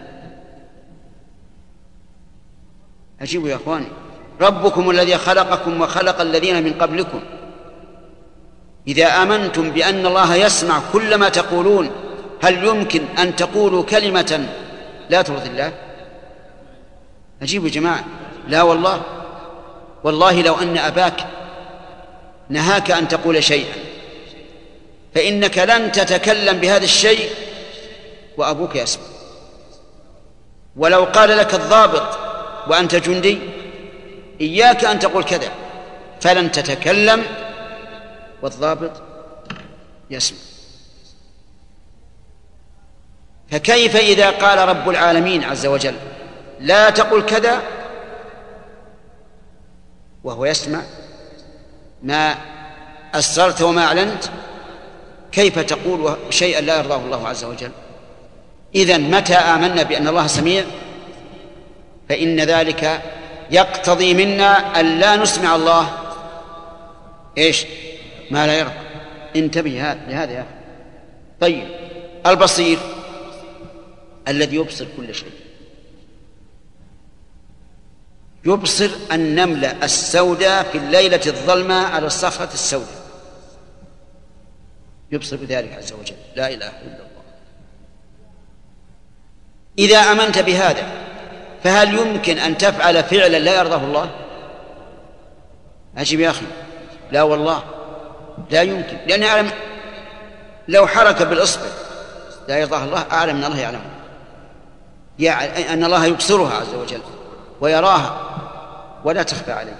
أجيبوا يا أخواني. ربكم الذي خلقكم وخلق الذين من قبلكم. إذا آمنتم بأن الله يسمع كل ما تقولون، هل يمكن أن تقولوا كلمة لا ترضي الله؟ أجيبوا يا جماعة. لا والله. والله لو أن أباك نهاك أن تقول شيئا فإنك لن تتكلم بهذا الشيء وأبوك يسمع. ولو قال لك الضابط وأنت جندي: إياك أن تقول كذا، فلن تتكلم والضابط يسمع. فكيف إذا قال رب العالمين عز وجل: لا تقل كذا، وهو يسمع ما أسررت وما أعلنت؟ كيف تقول شيئا لا يرضاه الله عز وجل؟ إذن متى آمنا بأن الله سميع فإن ذلك يقتضي منا أن لا نسمع الله إيش؟ ما لا يرضى. انتبه لهذا يا أخي. طيب، البصير الذي يبصر كل شيء، يبصر النملة السوداء في الليلة الظلماء على الصخرة السوداء، يبصر بذلك عز وجل. لا إله إلا الله. إذا آمنت بهذا، فهل يمكن أن تفعل فعلا لا يرضاه الله؟ أجب يا أخي. لا والله لا يمكن، لأن أعلم لو حرك بالإصبع لا يرضاه الله، أعلم أن الله يعلم، يعني أن الله يبصرها عز وجل ويراها ولا تخفى عليه.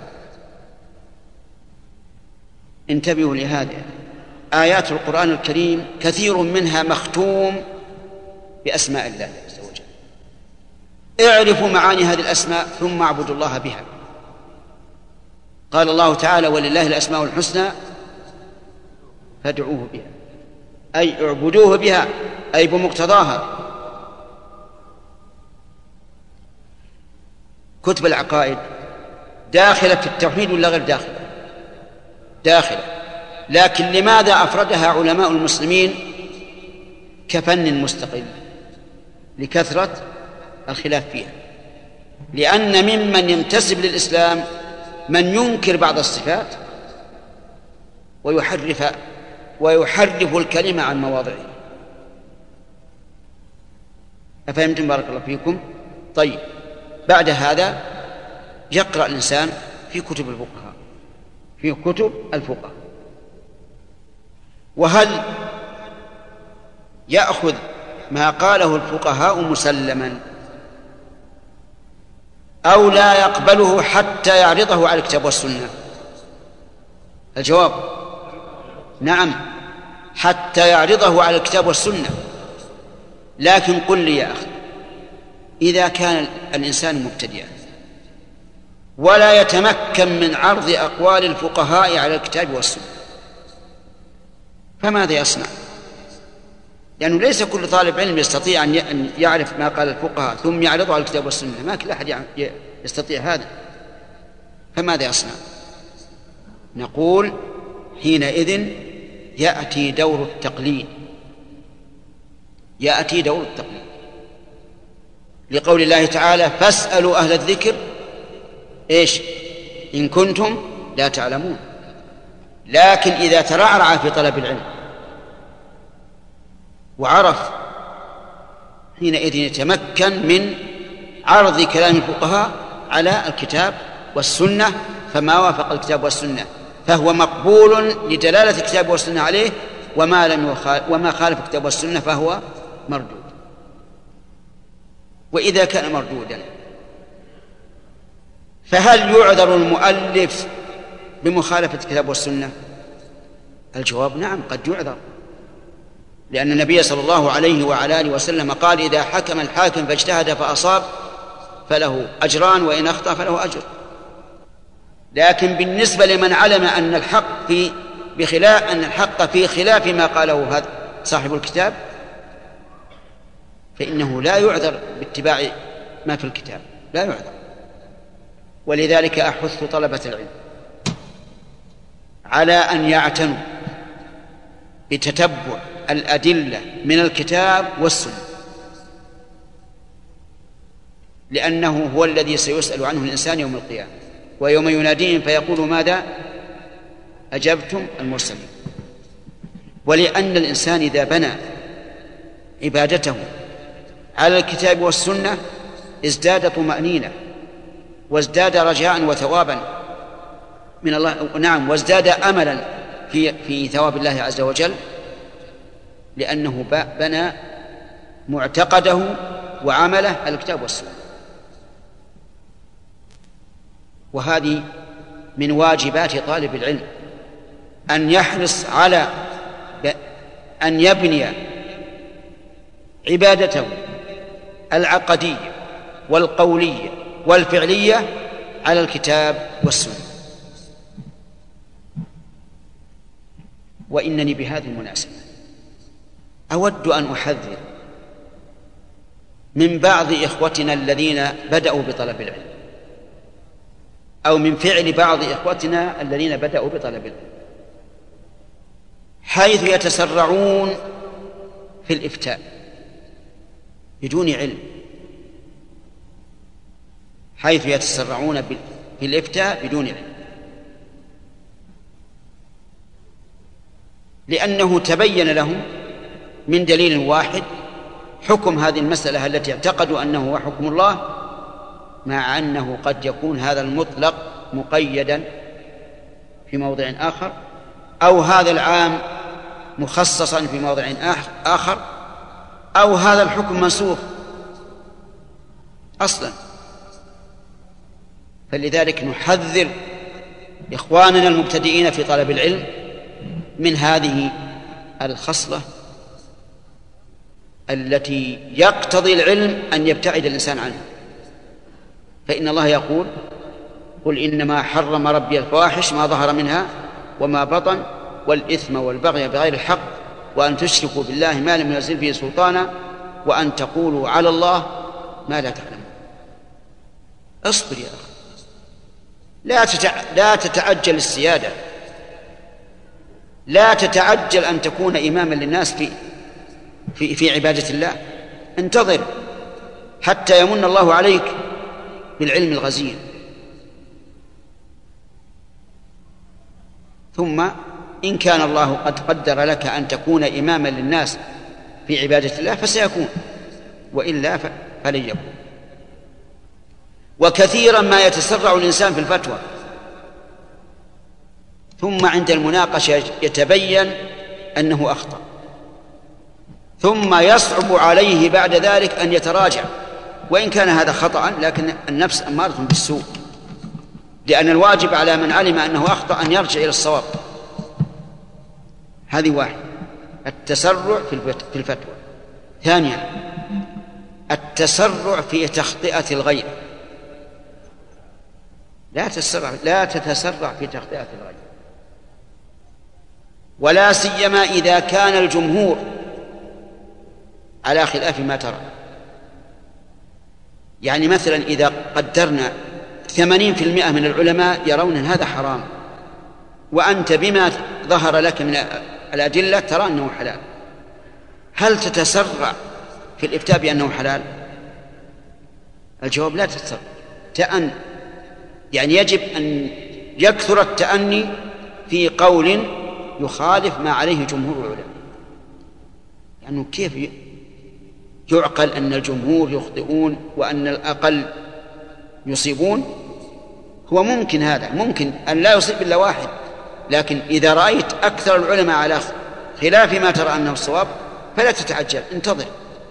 انتبهوا لهذا. آيات القرآن الكريم كثير منها مختوم بأسماء الله عز وجل. اعرفوا معاني هذه الأسماء ثم اعبدوا الله بها. قال الله تعالى: ولله الأسماء الحسنى فادعوه بها، أي اعبدوه بها، أي بمقتضاها. كتب العقائد داخلة في التوحيد ولا غير داخلة؟ داخلة. لكن لماذا أفردها علماء المسلمين كفن مستقل؟ لكثرة الخلاف فيها. لأن ممن ينتسب للإسلام من ينكر بعض الصفات ويحرف ويحرف الكلمة عن مواضعه. أفهمتم؟ بارك الله فيكم. طيب، بعد هذا يقرأ الإنسان في كتب الفقهاء، في كتب الفقهاء. وهل يأخذ ما قاله الفقهاء مسلما أو لا يقبله حتى يعرضه على الكتاب والسنة؟ الجواب: نعم، حتى يعرضه على الكتاب والسنة. لكن قل لي يا أخي، إذا كان الإنسان مبتدئا ولا يتمكن من عرض أقوال الفقهاء على الكتاب والسنة، فماذا يصنع؟ لأنه يعني ليس كل طالب علم يستطيع أن يعرف ما قال الفقهاء ثم يعرضه على الكتاب والسنة، ما كل أحد يستطيع هذا. فماذا يصنع؟ نقول حينئذ يأتي دور التقليد، يأتي دور التقليد لقول الله تعالى: فاسألوا أهل الذكر إيش إن كنتم لا تعلمون. لكن إذا ترعرع في طلب العلم وعرف، حينئذ يتمكن من عرض كلام الفقهاء على الكتاب والسنة، فما وافق الكتاب والسنة فهو مقبول لدلالة الكتاب والسنة عليه، وما لم يخالف وما خالف الكتاب والسنة فهو مردود. وإذا كان مردودا فهل يعذر المؤلف بمخالفة الكتاب والسنة؟ الجواب: نعم، قد يعذر. لأن النبي صلى الله عليه وعلى آله وسلم قال: إذا حكم الحاكم فاجتهد فأصاب فله أجران وإن أخطأ فله أجر. لكن بالنسبة لمن علم أن الحق في بخلاف أن الحق في خلاف ما قاله هذا صاحب الكتاب فإنه لا يعذر باتباع ما في الكتاب، لا يعذر. ولذلك أحث طلبة العلم على أن يعتنوا بتتبع الأدلة من الكتاب والسنة، لأنه هو الذي سيسأل عنه الإنسان يوم القيامة، ويوم يناديهم فيقول: ماذا أجبتم المرسلين. ولأن الإنسان إذا بنى عبادته على الكتاب والسنة ازداد طمأنينة وازداد رجاء وثوابا من الله، نعم، وازداد أملا في في ثواب الله عز وجل، لأنه بنى معتقده وعمله على الكتاب والسنة. وهذه من واجبات طالب العلم أن يحرص على أن يبني عبادته العقدية والقولية والفعلية على الكتاب والسنة. وإنني بهذه المناسبة أود أن أحذر من بعض إخوتنا الذين بدأوا بطلب العلم، أو من فعل بعض إخوتنا الذين بدأوا بطلب العلم، حيث يتسرعون في الإفتاء بدون علم، حيث يتسرعون في الإفتاء بدون علم، لأنه تبين لهم من دليل واحد حكم هذه المسألة التي اعتقدوا أنه هو حكم الله، مع أنه قد يكون هذا المطلق مقيدا في موضع آخر، أو هذا العام مخصصا في موضع آخر، أو هذا الحكم منسوخ أصلا. فلذلك نحذر إخواننا المبتدئين في طلب العلم من هذه الخصلة التي يقتضي العلم أن يبتعد الإنسان عنها. فإن الله يقول: قل إنما حرم ربي الفواحش ما ظهر منها وما بطن والإثم والبغي بغير الحق وأن تشركوا بالله ما لم ينزل به سلطانا وأن تقولوا على الله ما لا تعلمون. اصبر يا أخي، لا تتع... لا تتعجل السيادة، لا تتعجل أن تكون إماما للناس في في في عبادة الله. انتظر حتى يمن الله عليك بالعلم الغزير، ثم إن كان الله قد قدر لك أن تكون إماما للناس في عبادة الله فسيكون، وإلا فلن يكون. وكثيرا ما يتسرع الإنسان في الفتوى، ثم عند المناقشة يتبين أنه أخطأ، ثم يصعب عليه بعد ذلك أن يتراجع، وإن كان هذا خطأ، لكن النفس أمارة بالسوء، لأن الواجب على من علم أنه أخطأ أن يرجع إلى الصواب. هذه واحد، التسرع في الفتوى. ثانيا، التسرع في تخطئة الغير. لا تتسرع لا تتسرع في تخطئة الغير، ولا سيما إذا كان الجمهور على خلاف ما ترى. يعني مثلا إذا قدرنا ثمانين في المئة من العلماء يرون أن هذا حرام، وأنت بما ظهر لك من الأدلة ترى أنه حلال، هل تتسرع في الإفتاء بأنه حلال؟ الجواب: لا تتسرع. تأن يعني يجب أن يكثر التأني في قول يخالف ما عليه جمهور العلماء. يعني كيف يعقل أن الجمهور يخطئون وأن الأقل يصيبون؟ هو ممكن، هذا ممكن أن لا يصيب إلا واحد، لكن إذا رأيت أكثر العلماء على خلاف ما ترى أنه الصواب فلا تتعجل، انتظر.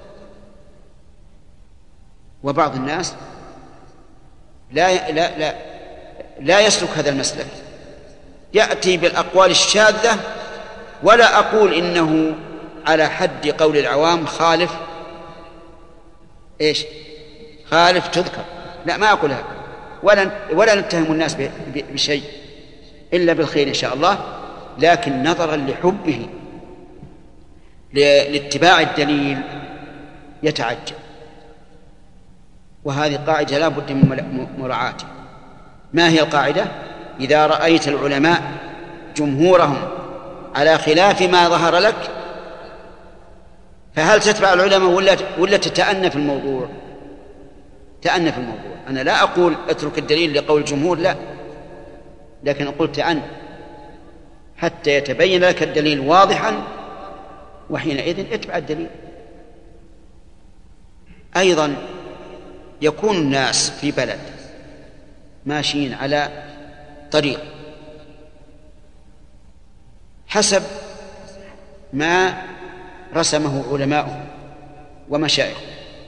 وبعض الناس لا لا لا لا يسلك هذا المسلك، يأتي بالأقوال الشاذة، ولا أقول إنه على حد قول العوام خالف إيش؟ خالف تذكر. لا، ما أقول هذا، ولا ولا نتهم الناس بشيء إلا بالخير إن شاء الله، لكن نظرا لحبه لاتباع الدليل يتعجب، وهذه قاعدة لا بد من مراعاتها. ما هي القاعدة؟ إذا رأيت العلماء جمهورهم على خلاف ما ظهر لك فهل تتبع العلماء ولا ولا تتأنى في الموضوع؟ تأنى في الموضوع. أنا لا أقول اترك الدليل لقول الجمهور، لا، لكن أقول تأنى حتى يتبين لك الدليل واضحا، وحينئذ اتبع الدليل. أيضا يكون الناس في بلد ماشيين على طريق حسب ما رسمه علماؤهم ومشايخهم،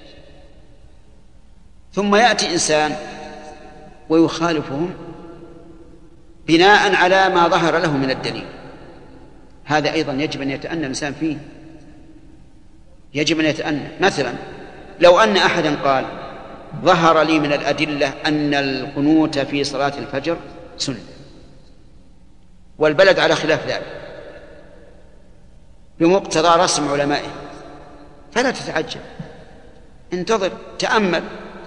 ثم يأتي إنسان ويخالفهم بناء على ما ظهر له من الدليل. هذا أيضا يجب أن يتأنى الإنسان فيه، يجب أن يتأنى. مثلا لو أن أحدا قال ظهر لي من الأدلة أن القنوت في صلاة الفجر سنة، والبلد على خلاف ذلك بمقتضى رسم علمائه، فلا تتعجب، انتظر، تأمل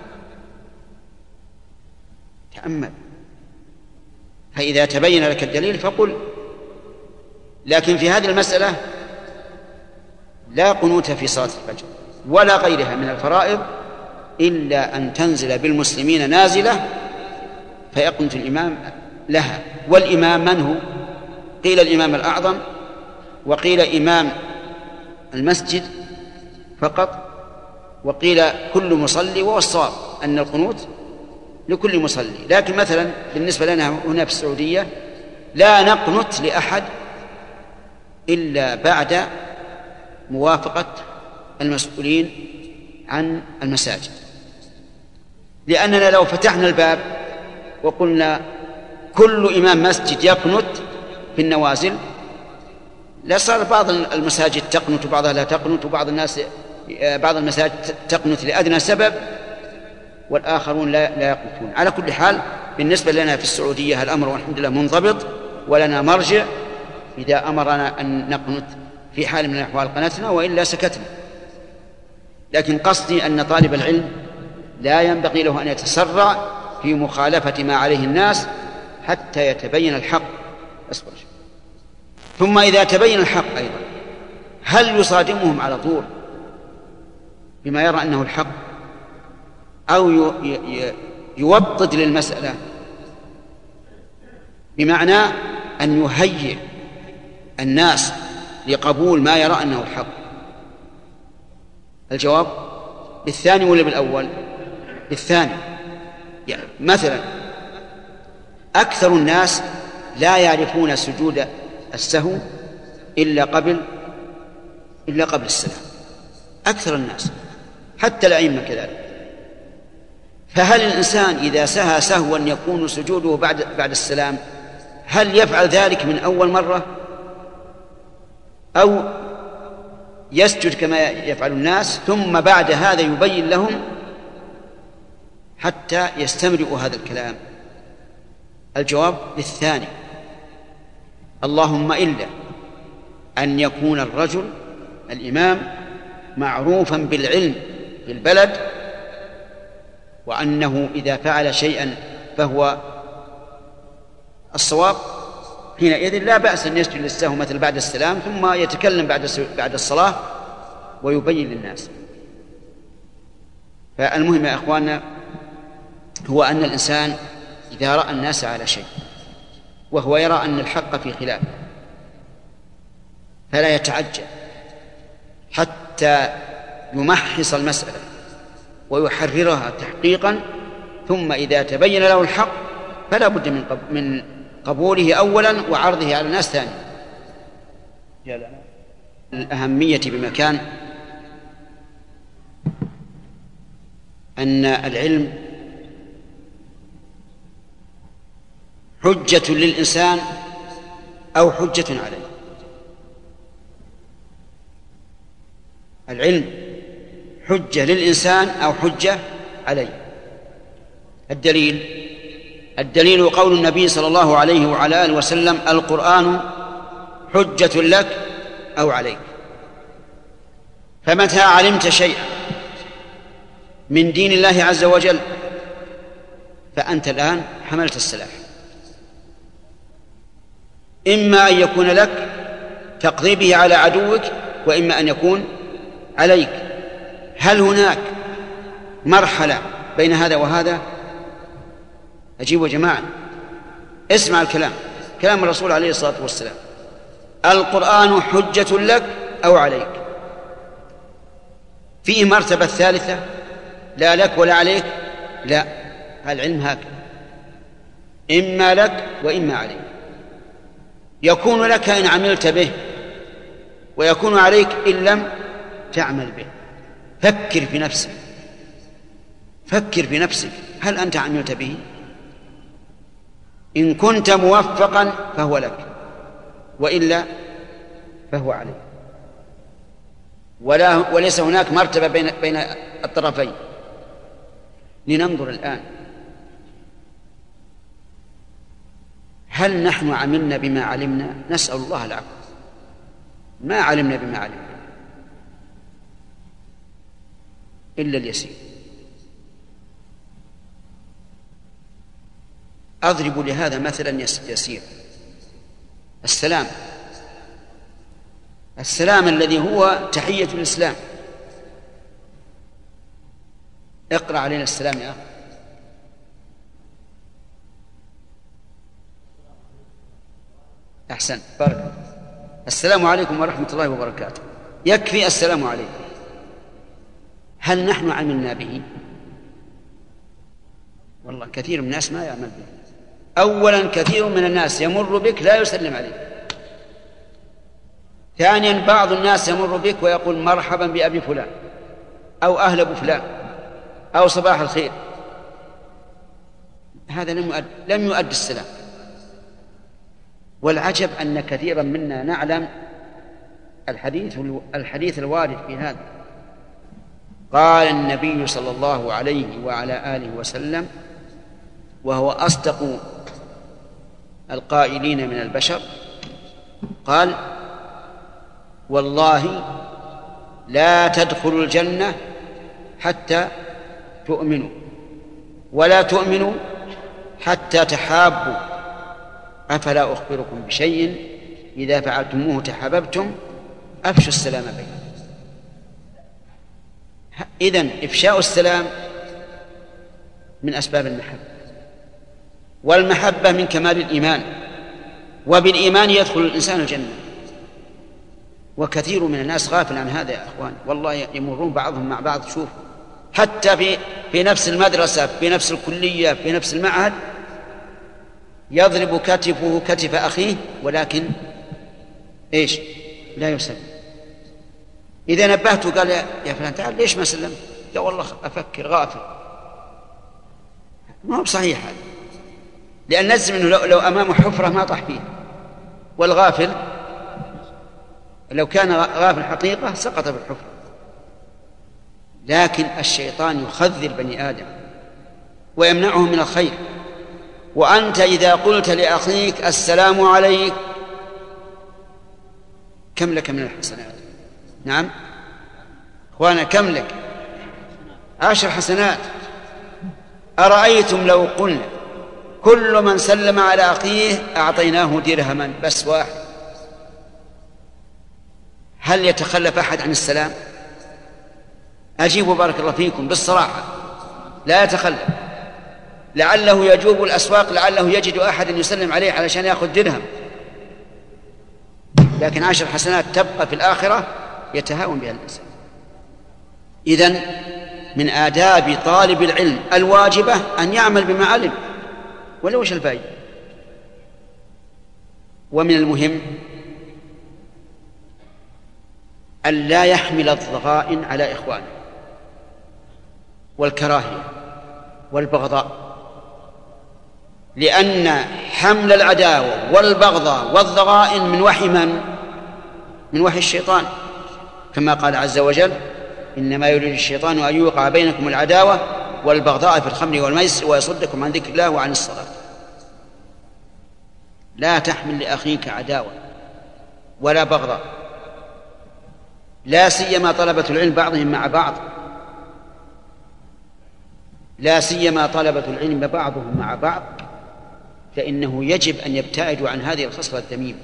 تأمل فإذا تبين لك الدليل فقل. لكن في هذه المسألة لا قنوت في صلاة الفجر ولا غيرها من الفرائض إلا أن تنزل بالمسلمين نازلة فيقنت الإمام لها. والإمام من هو؟ قيل الإمام الأعظم، وقيل إمام المسجد فقط، وقيل كل مصلي، والصواب أن القنوت لكل مصلي. لكن مثلا بالنسبة لنا هنا في السعودية لا نقنت لأحد إلا بعد موافقة المسؤولين عن المساجد، لأننا لو فتحنا الباب وقلنا كل إمام مسجد يقنت في النوازل لصار بعض المساجد تقنت وبعضها لا تقنت، وبعض الناس بعض المساجد تقنت لأدنى سبب والآخرون لا لا يقنتون. على كل حال بالنسبة لنا في السعودية الأمر والحمد لله منضبط، ولنا مرجع إذا أمرنا أن نقنت في حال من الأحوال قنتنا، وإلا سكتنا. لكن قصدي أن طالب العلم لا ينبغي له أن يتسرع في مخالفة ما عليه الناس حتى يتبين الحق. أصبر. ثم إذا تبين الحق أيضا هل يصادمهم على طول بما يرى أنه الحق، أو يوطد للمسألة بمعنى أن يهيئ الناس لقبول ما يرى أنه الحق؟ الجواب بالثاني ولا بالأول؟ بالثاني. يعني مثلا أكثر الناس لا يعرفون سجود السهو إلا قبل إلا قبل السلام، أكثر الناس حتى الأئمة كذلك. فهل الإنسان إذا سهى سهوا يكون سجوده بعد بعد السلام، هل يفعل ذلك من أول مرة أو يسجد كما يفعل الناس ثم بعد هذا يبين لهم حتى يستمرئوا هذا الكلام؟ الجواب بالثاني، اللهم إلا أن يكون الرجل الإمام معروفا بالعلم في البلد، وأنه إذا فعل شيئا فهو الصواب، حينئذ لا بأس أن يسجد للسهو مثل بعد السلام ثم يتكلم بعد بعد الصلاة ويبين للناس. فالمهم يا أخواننا هو أن الإنسان إذا رأى الناس على شيء وهو يرى أن الحق في خلافه فلا يتعجل حتى يمحص المسألة ويحررها تحقيقا، ثم إذا تبين له الحق فلا بد من من قبوله أولا وعرضه على الناس ثانيا. الأهمية بمكان أن العلم حجة للإنسان أو حجة عليه. العلم حجة للإنسان أو حجة عليه. الدليل الدليل قول النبي صلى الله عليه وعلى آله وسلم: القرآن حجة لك أو عليك. فمتى علمت شيئا من دين الله عز وجل فأنت الآن حملت السلاح، إما أن يكون لك تقضي به على عدوك، وإما أن يكون عليك. هل هناك مرحلة بين هذا وهذا؟ أجيبوا جماعة، اسمع الكلام، كلام الرسول عليه الصلاة والسلام: القرآن حجة لك أو عليك. فيه مرتبة ثالثة، لا لك ولا عليك، لا، العلم هكذا، إما لك وإما عليك. يكون لك إن عملت به، ويكون عليك إن لم تعمل به. فكر في نفسك، فكر في نفسك، هل أنت عملت به؟ إن كنت موفقا فهو لك، وإلا فهو عليك. ولا وليس هناك مرتبة بين بين الطرفين. لننظر الآن، هل نحن عملنا بما علمنا؟ نسأل الله العفو. ما علمنا بما علمنا إلا اليسير. أضرب لهذا مثلا يسير: السلام السلام الذي هو تحية الإسلام. اقرأ علينا السلام يا أخي. أحسن، بارك الله. السلام عليكم ورحمة الله وبركاته، يكفي السلام عليكم. هل نحن عملنا به؟ والله كثير من الناس ما يعمل به. أولا، كثير من الناس يمر بك لا يسلم عليك. ثانيا، بعض الناس يمر بك ويقول: مرحبا بأبي فلان، أو أهلا بفلان، أو صباح الخير. هذا لم يؤد لم يؤد السلام. والعجب أن كثيرا منا نعلم الحديث الحديث الوارد في هذا. قال النبي صلى الله عليه وعلى آله وسلم، وهو أصدق القائلين من البشر، قال: والله لا تدخلوا الجنة حتى تؤمنوا، ولا تؤمنوا حتى تحابوا، أفلا أخبركم بشيء إذا فعلتموه تحاببتم، أفشوا السلام بينكم. إذن إفشاء السلام من أسباب المحبة، والمحبة من كمال الإيمان، وبالإيمان يدخل الإنسان الجنة. وكثير من الناس غافل عن هذا يا أخوان، والله يمرون بعضهم مع بعض. شوف، حتى في في نفس المدرسة، في نفس الكلية، في نفس المعهد، يضرب كتفه كتف أخيه، ولكن إيش؟ لا يسلم. إذا نبهته قال: يا فلان تعال، ليش ما سلم؟ لا والله أفكر، غافل. ما هو بصحيح هذا، لأن نجزم أنه لو, لو أمامه حفرة ما طاح فيها. والغافل لو كان غافل حقيقة سقط بالحفرة. لكن الشيطان يخذل بني آدم ويمنعهم من الخير. وأنت إذا قلت لأخيك السلام عليك، كم لك من الحسنات؟ نعم أخوانا، كم لك؟ عشر حسنات. أرأيتم لو قلنا كل من سلم على أخيه أعطيناه درهما بس واحد، هل يتخلف أحد عن السلام؟ أجيبوا بارك الله فيكم بالصراحة، لا يتخلف. لعله يجوب الأسواق، لعله يجد أحد يسلم عليه علشان يأخذ درهم، لكن عشر حسنات تبقى في الآخرة يتهاون بها الإنسان. إذن من آداب طالب العلم الواجبة أن يعمل بما علم، ولو وش الفائدة. ومن المهم أن لا يحمل الضغائن على إخوانه والكراهية والبغضاء، لأن حمل العداوة والبغضاء والضغائن من وحي من؟ من وحي الشيطان. كما قال عز وجل: إنما يريد الشيطان أن يوقع بينكم العداوة والبغضاء في الخمر والميسر ويصدكم عن ذكر الله وعن الصلاة. لا تحمل لأخيك عداوة ولا بغضاء، لا سيما طلبة العلم بعضهم مع بعض، لا سيما طلبة العلم بعضهم مع بعض، فإنه يجب أن يبتعدوا عن هذه الخصلة الذميمة.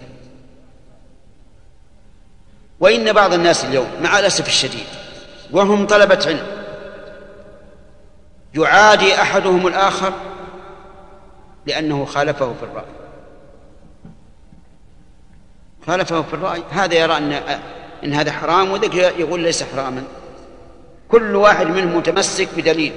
وإن بعض الناس اليوم مع الأسف الشديد وهم طلبة علم يعادي أحدهم الآخر لأنه خالفه في الرأي، خالفه في الرأي، هذا يرى أن, إن هذا حرام وذاك يقول ليس حراما، كل واحد منهم متمسك بدليل،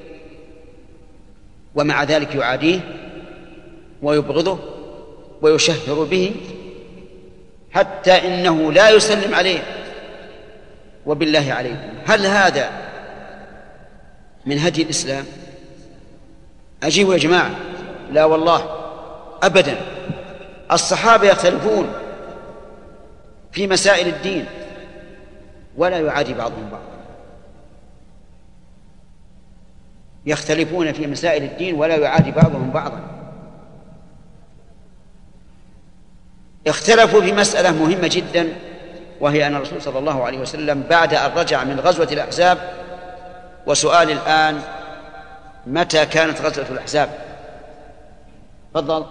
ومع ذلك يعاديه ويبغضه ويشهر به حتى إنه لا يسلم عليه. وبالله عليكم، هل هذا من هدي الإسلام؟ أجيبوا يا جماعة، لا والله أبدا. الصحابة يختلفون في مسائل الدين ولا يعادي بعضهم بعضا، يختلفون في مسائل الدين ولا يعادي بعضهم بعضا. اختلفوا في مسألة مهمة جدا، وهي أن الرسول صلى الله عليه وسلم بعد أن رجع من غزوة الأحزاب، وسؤال الآن: متى كانت غزوة الأحزاب؟ تفضل.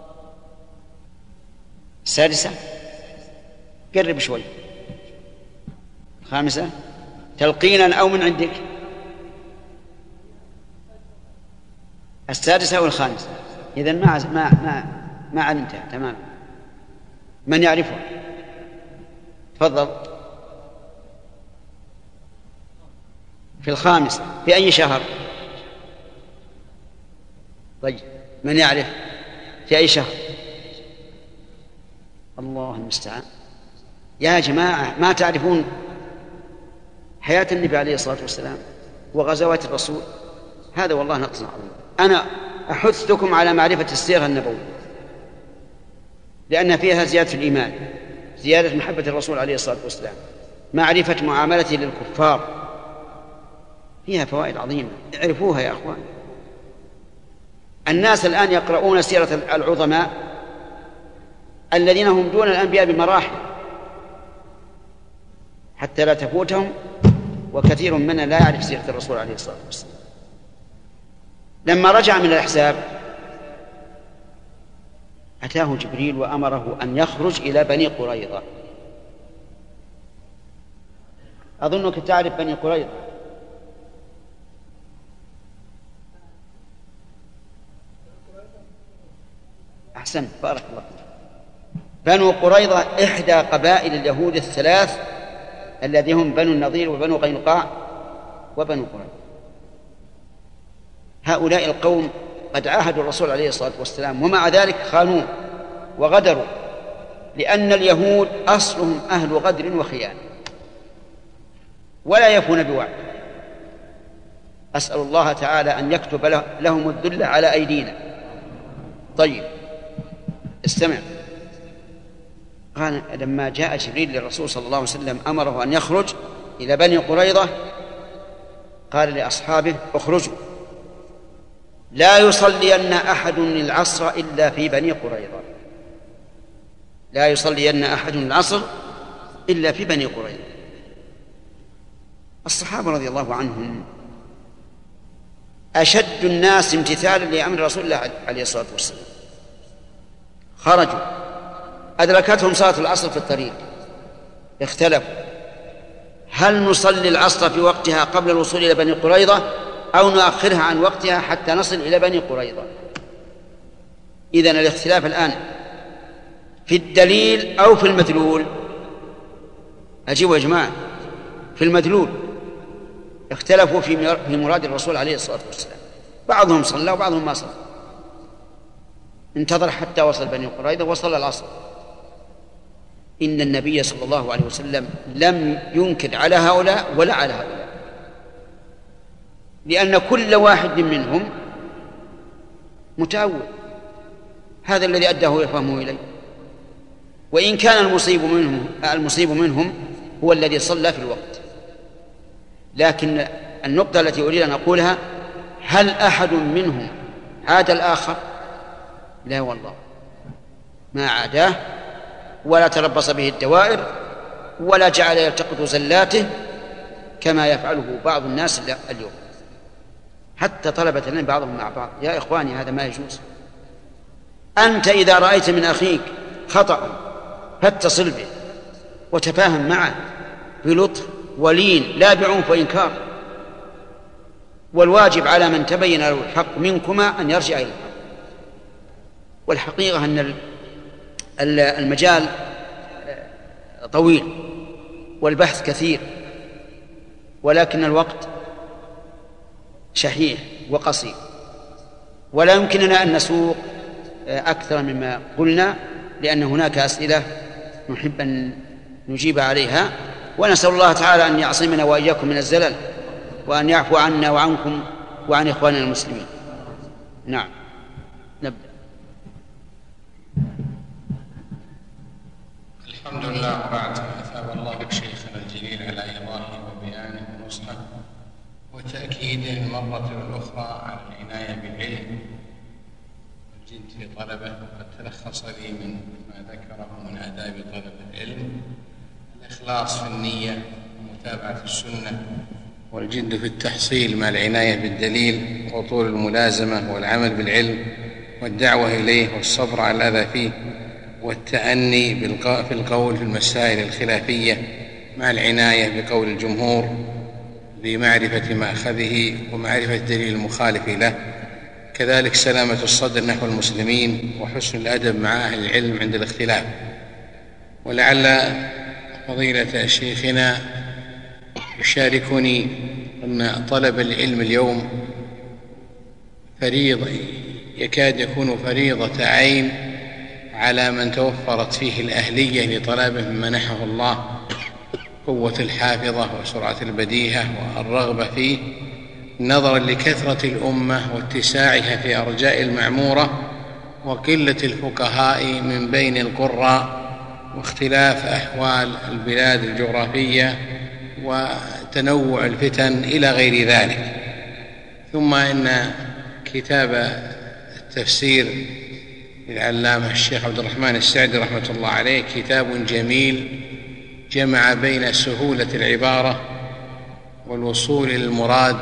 السادسة؟ قرب شوي. الخامسة؟ تلقينا أو من عندك؟ السادسة أو الخامسة؟ إذن ما ما ما ما علمتها تمام. من يعرفها؟ تفضل. في الخامسة. في أي شهر؟ طيب، من يعرف في أي شهر؟ الله المستعان. يا جماعة، ما تعرفون حياة النبي عليه الصلاة والسلام وغزوات الرسول؟ هذا والله نقص عظيم. أنا أحثكم على معرفة السيرة النبوية، لأن فيها زيادة الإيمان، زيادة محبة الرسول عليه الصلاة والسلام، معرفة معاملته للكفار، فيها فوائد عظيمة، اعرفوها يا أخوان. الناس الآن يقرؤون سيرة العظماء الذين هم دون الأنبياء بمراحل حتى لا تفوتهم، وكثير منا لا يعرف سيرة الرسول عليه الصلاة والسلام. لما رجع من الأحزاب أتاه جبريل وأمره أن يخرج إلى بني قريظة. أظنك تعرف بني قريظة. أحسن، بارك الله. بنو قريظة إحدى قبائل اليهود الثلاث الذي هم بنو النضير وبنو قينقاع وبنو قريظة. هؤلاء القوم قد عاهدوا الرسول عليه الصلاة والسلام، ومع ذلك خانوه وغدروا، لأن اليهود أصلهم أهل غدر وخيانة ولا يفون بوعد. أسأل الله تعالى أن يكتب لهم الذل على أيدينا. طيب، استمع. قال لما جاء جبريل للرسول صلى الله عليه وسلم أمره أن يخرج إلى بني قريظة، قال لأصحابه: اخرجوا، لا يصلين أحد العصر إلا في بني قريظة، لا يصلين أحد العصر إلا في بني قريظة. الصحابة رضي الله عنهم أشد الناس امتثالا لأمر رسول الله عليه الصلاة والسلام. خرجوا، أدركتهم صلاة العصر في الطريق، اختلفوا: هل نصلي العصر في وقتها قبل الوصول إلى بني قريظة أو نؤخرها عن وقتها حتى نصل إلى بني قريظة؟ إذن الاختلاف الآن في الدليل أو في المدلول؟ أجيبوا يا جماعة، في المدلول. اختلفوا في مراد الرسول عليه الصلاة والسلام، بعضهم صلى وبعضهم ما صلى، انتظر حتى وصل بني قريظة وصل العصر. إن النبي صلى الله عليه وسلم لم ينكر على هؤلاء ولا على هؤلاء، لأن كل واحد منهم متأول، هذا الذي أداه يفهمه إليه. وإن كان المصيب منهم المصيب منهم هو الذي صلى في الوقت. لكن النقطة التي أريد أن أقولها: هل أحد منهم عاد الآخر؟ لا والله، ما عاداه ولا تربص به الدوائر ولا جعل يلتقط زلاته كما يفعله بعض الناس اليوم، حتى طلبة العلم بعضهم مع بعض. يا إخواني، هذا ما يجوز. أنت إذا رأيت من أخيك خطأ فاتصل به وتفاهم معه بلطف ولين، لا بعنف وإنكار. والواجب على من تبين له الحق منكما أن يرجع إلى الحق. والحقيقة أن المجال طويل والبحث كثير، ولكن الوقت شحيح وقصير، ولا يمكننا أن نسوق أكثر مما قلنا، لأن هناك أسئلة نحب أن نجيب عليها، ونسأل الله تعالى أن يعصمنا وإياكم من الزلل، وأن يعفو عنا وعنكم وعن إخواننا المسلمين. نعم، نبدأ. الحمد لله، وبعد. أثاب الله شيخنا الجليل على إيضاحه وبيانه ونصحه وتأكيده المرة الأخرى على العناية بالعلم والجد لطلبه. وقد تلخص لي من ما ذكره من آداب طلب العلم الإخلاص في النية ومتابعة السنة والجد في التحصيل مع العناية بالدليل وطول الملازمة والعمل بالعلم والدعوة إليه والصبر على الأذى فيه والتأني في القول في المسائل الخلافية مع العناية بقول الجمهور بمعرفة مأخذه ومعرفة دليل المخالف له. كذلك سلامة الصدر نحو المسلمين وحسن الأدب مع أهل العلم عند الاختلاف. ولعل فضيلة شيخنا يشاركني أن طلب العلم اليوم فريضة، يكاد يكون فريضة عين على من توفرت فيه الأهلية لطلبه من منحه الله قوة الحافظة وسرعة البديهة والرغبة فيه، نظرا لكثرة الأمة واتساعها في أرجاء المعمورة وقلة الفقهاء من بين القراء واختلاف أحوال البلاد الجغرافية وتنوع الفتن إلى غير ذلك. ثم إن كتاب التفسير للعلامة الشيخ عبد الرحمن السعدي رحمة الله عليه كتاب جميل جمع بين سهولة العبارة والوصول للمراد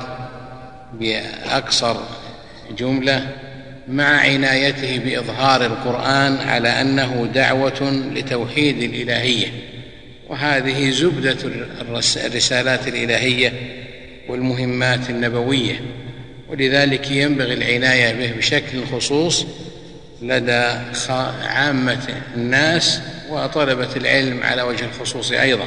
بأقصر جملة مع عنايته بإظهار القرآن على أنه دعوة لتوحيد الإلهية، وهذه زبدة الرسالات الإلهية والمهمات النبوية، ولذلك ينبغي العناية به بشكل خصوص لدى عامة الناس وطلبة العلم على وجه الخصوص أيضا.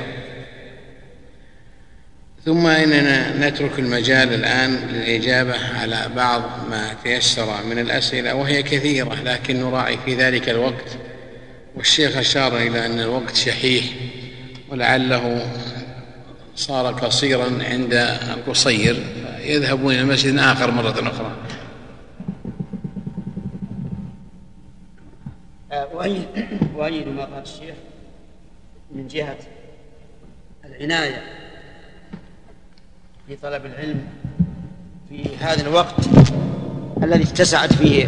ثم إننا نترك المجال الآن للإجابة على بعض ما تيسر من الأسئلة، وهي كثيرة لكن نراعي في ذلك الوقت، والشيخ أشار إلى أن الوقت شحيح ولعله صار قصيرا عند القصير يذهبون إلى مسجد آخر مرة أخرى. وأيد ما قال الشيخ من جهة العناية بطلب العلم في هذا الوقت الذي اتسعت فيه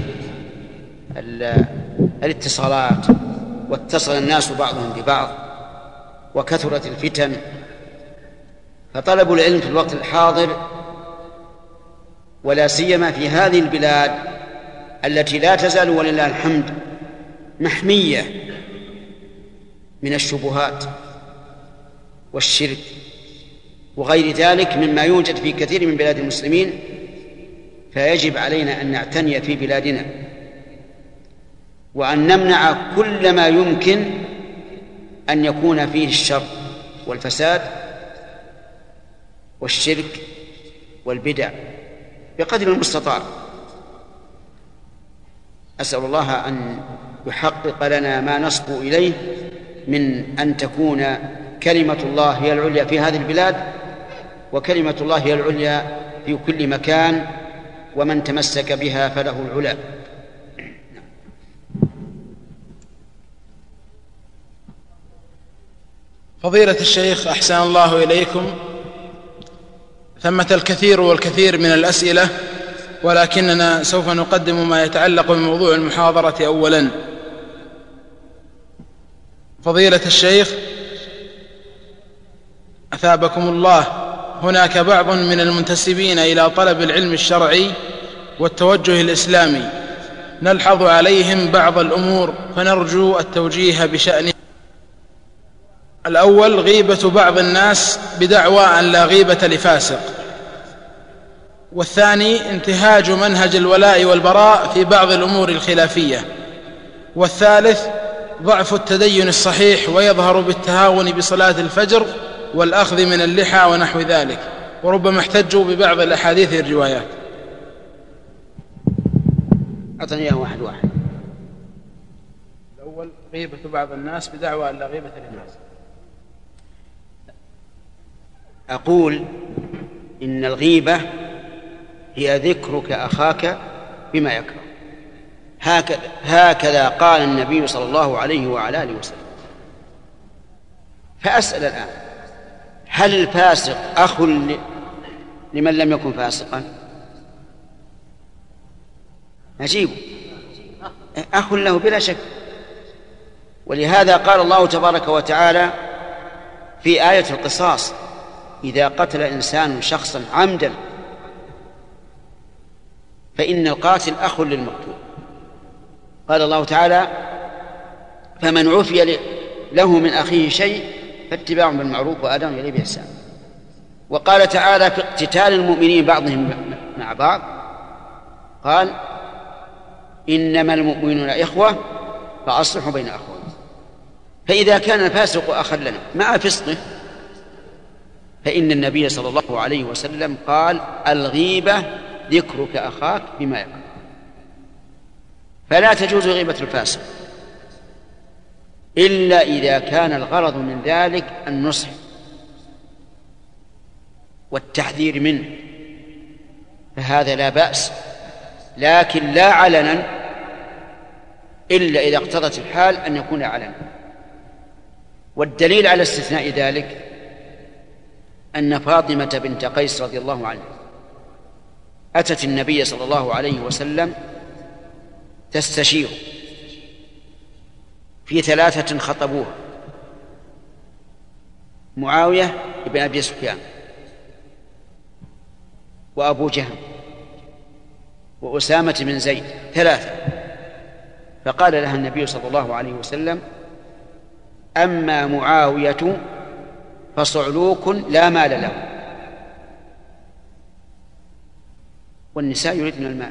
الاتصالات واتصل الناس بعضهم ببعض وكثرت الفتن، فطلب العلم في الوقت الحاضر ولا سيما في هذه البلاد التي لا تزال ولله الحمد محمية من الشبهات والشرك وغير ذلك مما يوجد في كثير من بلاد المسلمين، فيجب علينا أن نعتني في بلادنا وأن نمنع كل ما يمكن أن يكون فيه الشر والفساد والشرك والبدع بقدر المستطاع. أسأل الله أن يحقق لنا ما نصبو إليه من أن تكون كلمة الله هي العليا في هذه البلاد، وكلمة الله هي العليا في كل مكان، ومن تمسك بها فله العلا. فضيلة الشيخ أحسن الله إليكم، ثمة الكثير والكثير من الأسئلة، ولكننا سوف نقدم ما يتعلق بموضوع المحاضرة أولا. فضيلة الشيخ أثابكم الله، هناك بعض من المنتسبين إلى طلب العلم الشرعي والتوجه الإسلامي نلحظ عليهم بعض الأمور، فنرجو التوجيه بشأنه. الأول: غيبة بعض الناس بدعوى أن لا غيبة لفاسق. والثاني: انتهاج منهج الولاء والبراء في بعض الأمور الخلافية. والثالث: ضعف التدين الصحيح ويظهر بالتهاون بصلاة الفجر والأخذ من اللحى ونحو ذلك، وربما احتجوا ببعض الأحاديث الروايات. أعطني إياه واحد واحد. الأول: غيبة بعض الناس بدعوى أن لا غيبة للناس. أقول إن الغيبة هي ذكرك أخاك بما يكره، هكذا, هكذا قال النبي صلى الله عليه وعلى آله وسلم. فأسأل الآن: هل الفاسق أخ لمن لم يكن فاسقا؟ نجيب: أخ له بلا شك. ولهذا قال الله تبارك وتعالى في آية القصاص: إذا قتل إنسان شخصا عمدا فإن القاتل أخ للمقتول. قال الله تعالى: فمن عفي له من أخيه شيء فاتباع بالمعروف وأداء إليه بإحسان. وقال تعالى في اقتتال المؤمنين بعضهم مع بعض: قال: إنما المؤمنون إخوة فأصلحوا بين أخوة. فإذا كان الفاسق أخا لنا مع فسقه، فإن النبي صلى الله عليه وسلم قال: الغيبة ذكرك أخاك بما يكره. فلا تجوز غيبة الفاسق إلا إذا كان الغرض من ذلك النصح والتحذير منه، فهذا لا بأس، لكن لا علنا إلا إذا اقتضت الحال أن يكون علنا. والدليل على استثناء ذلك أن فاطمة بنت قيس رضي الله عنها أتت النبي صلى الله عليه وسلم تستشير في ثلاثة خطبوها: معاوية بن أبي سفيان، وأبو جهم، وأسامة بن زيد، ثلاثة. فقال لها النبي صلى الله عليه وسلم: أما معاوية فصعلوك لا مال له. والنساء يريدن المال.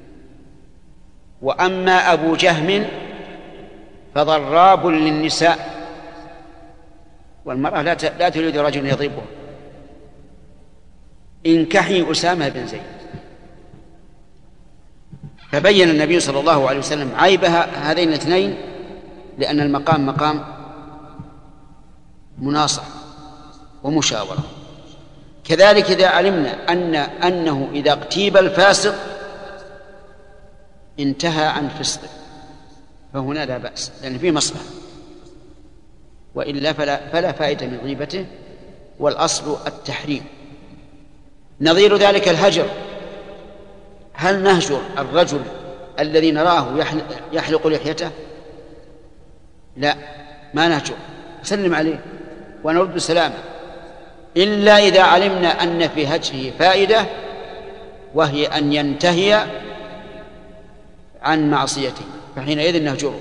وأما أبو جهم فضراب للنساء، والمرأة لا تريد رجل يضربها. انكحي أسامة بن زيد. فبين النبي صلى الله عليه وسلم عيب هذين الاثنين، لأن المقام مقام مناصح ومشاورة. كذلك إذا علمنا أن أنه إذا اغتيب الفاسق انتهى عن فسقه، فهنا لا بأس، لأن فيه مصلحة، وإلا فلا, فلا فائدة من غيبته، والأصل التحريم. نظير ذلك الهجر. هل نهجر الرجل الذي نراه يحلق لحيته؟ لا، ما نهجر، سلم عليه ونرد سلامه، إلا إذا علمنا أن في هجره فائدة، وهي أن ينتهي عن معصيته، فحينئذ نهجره.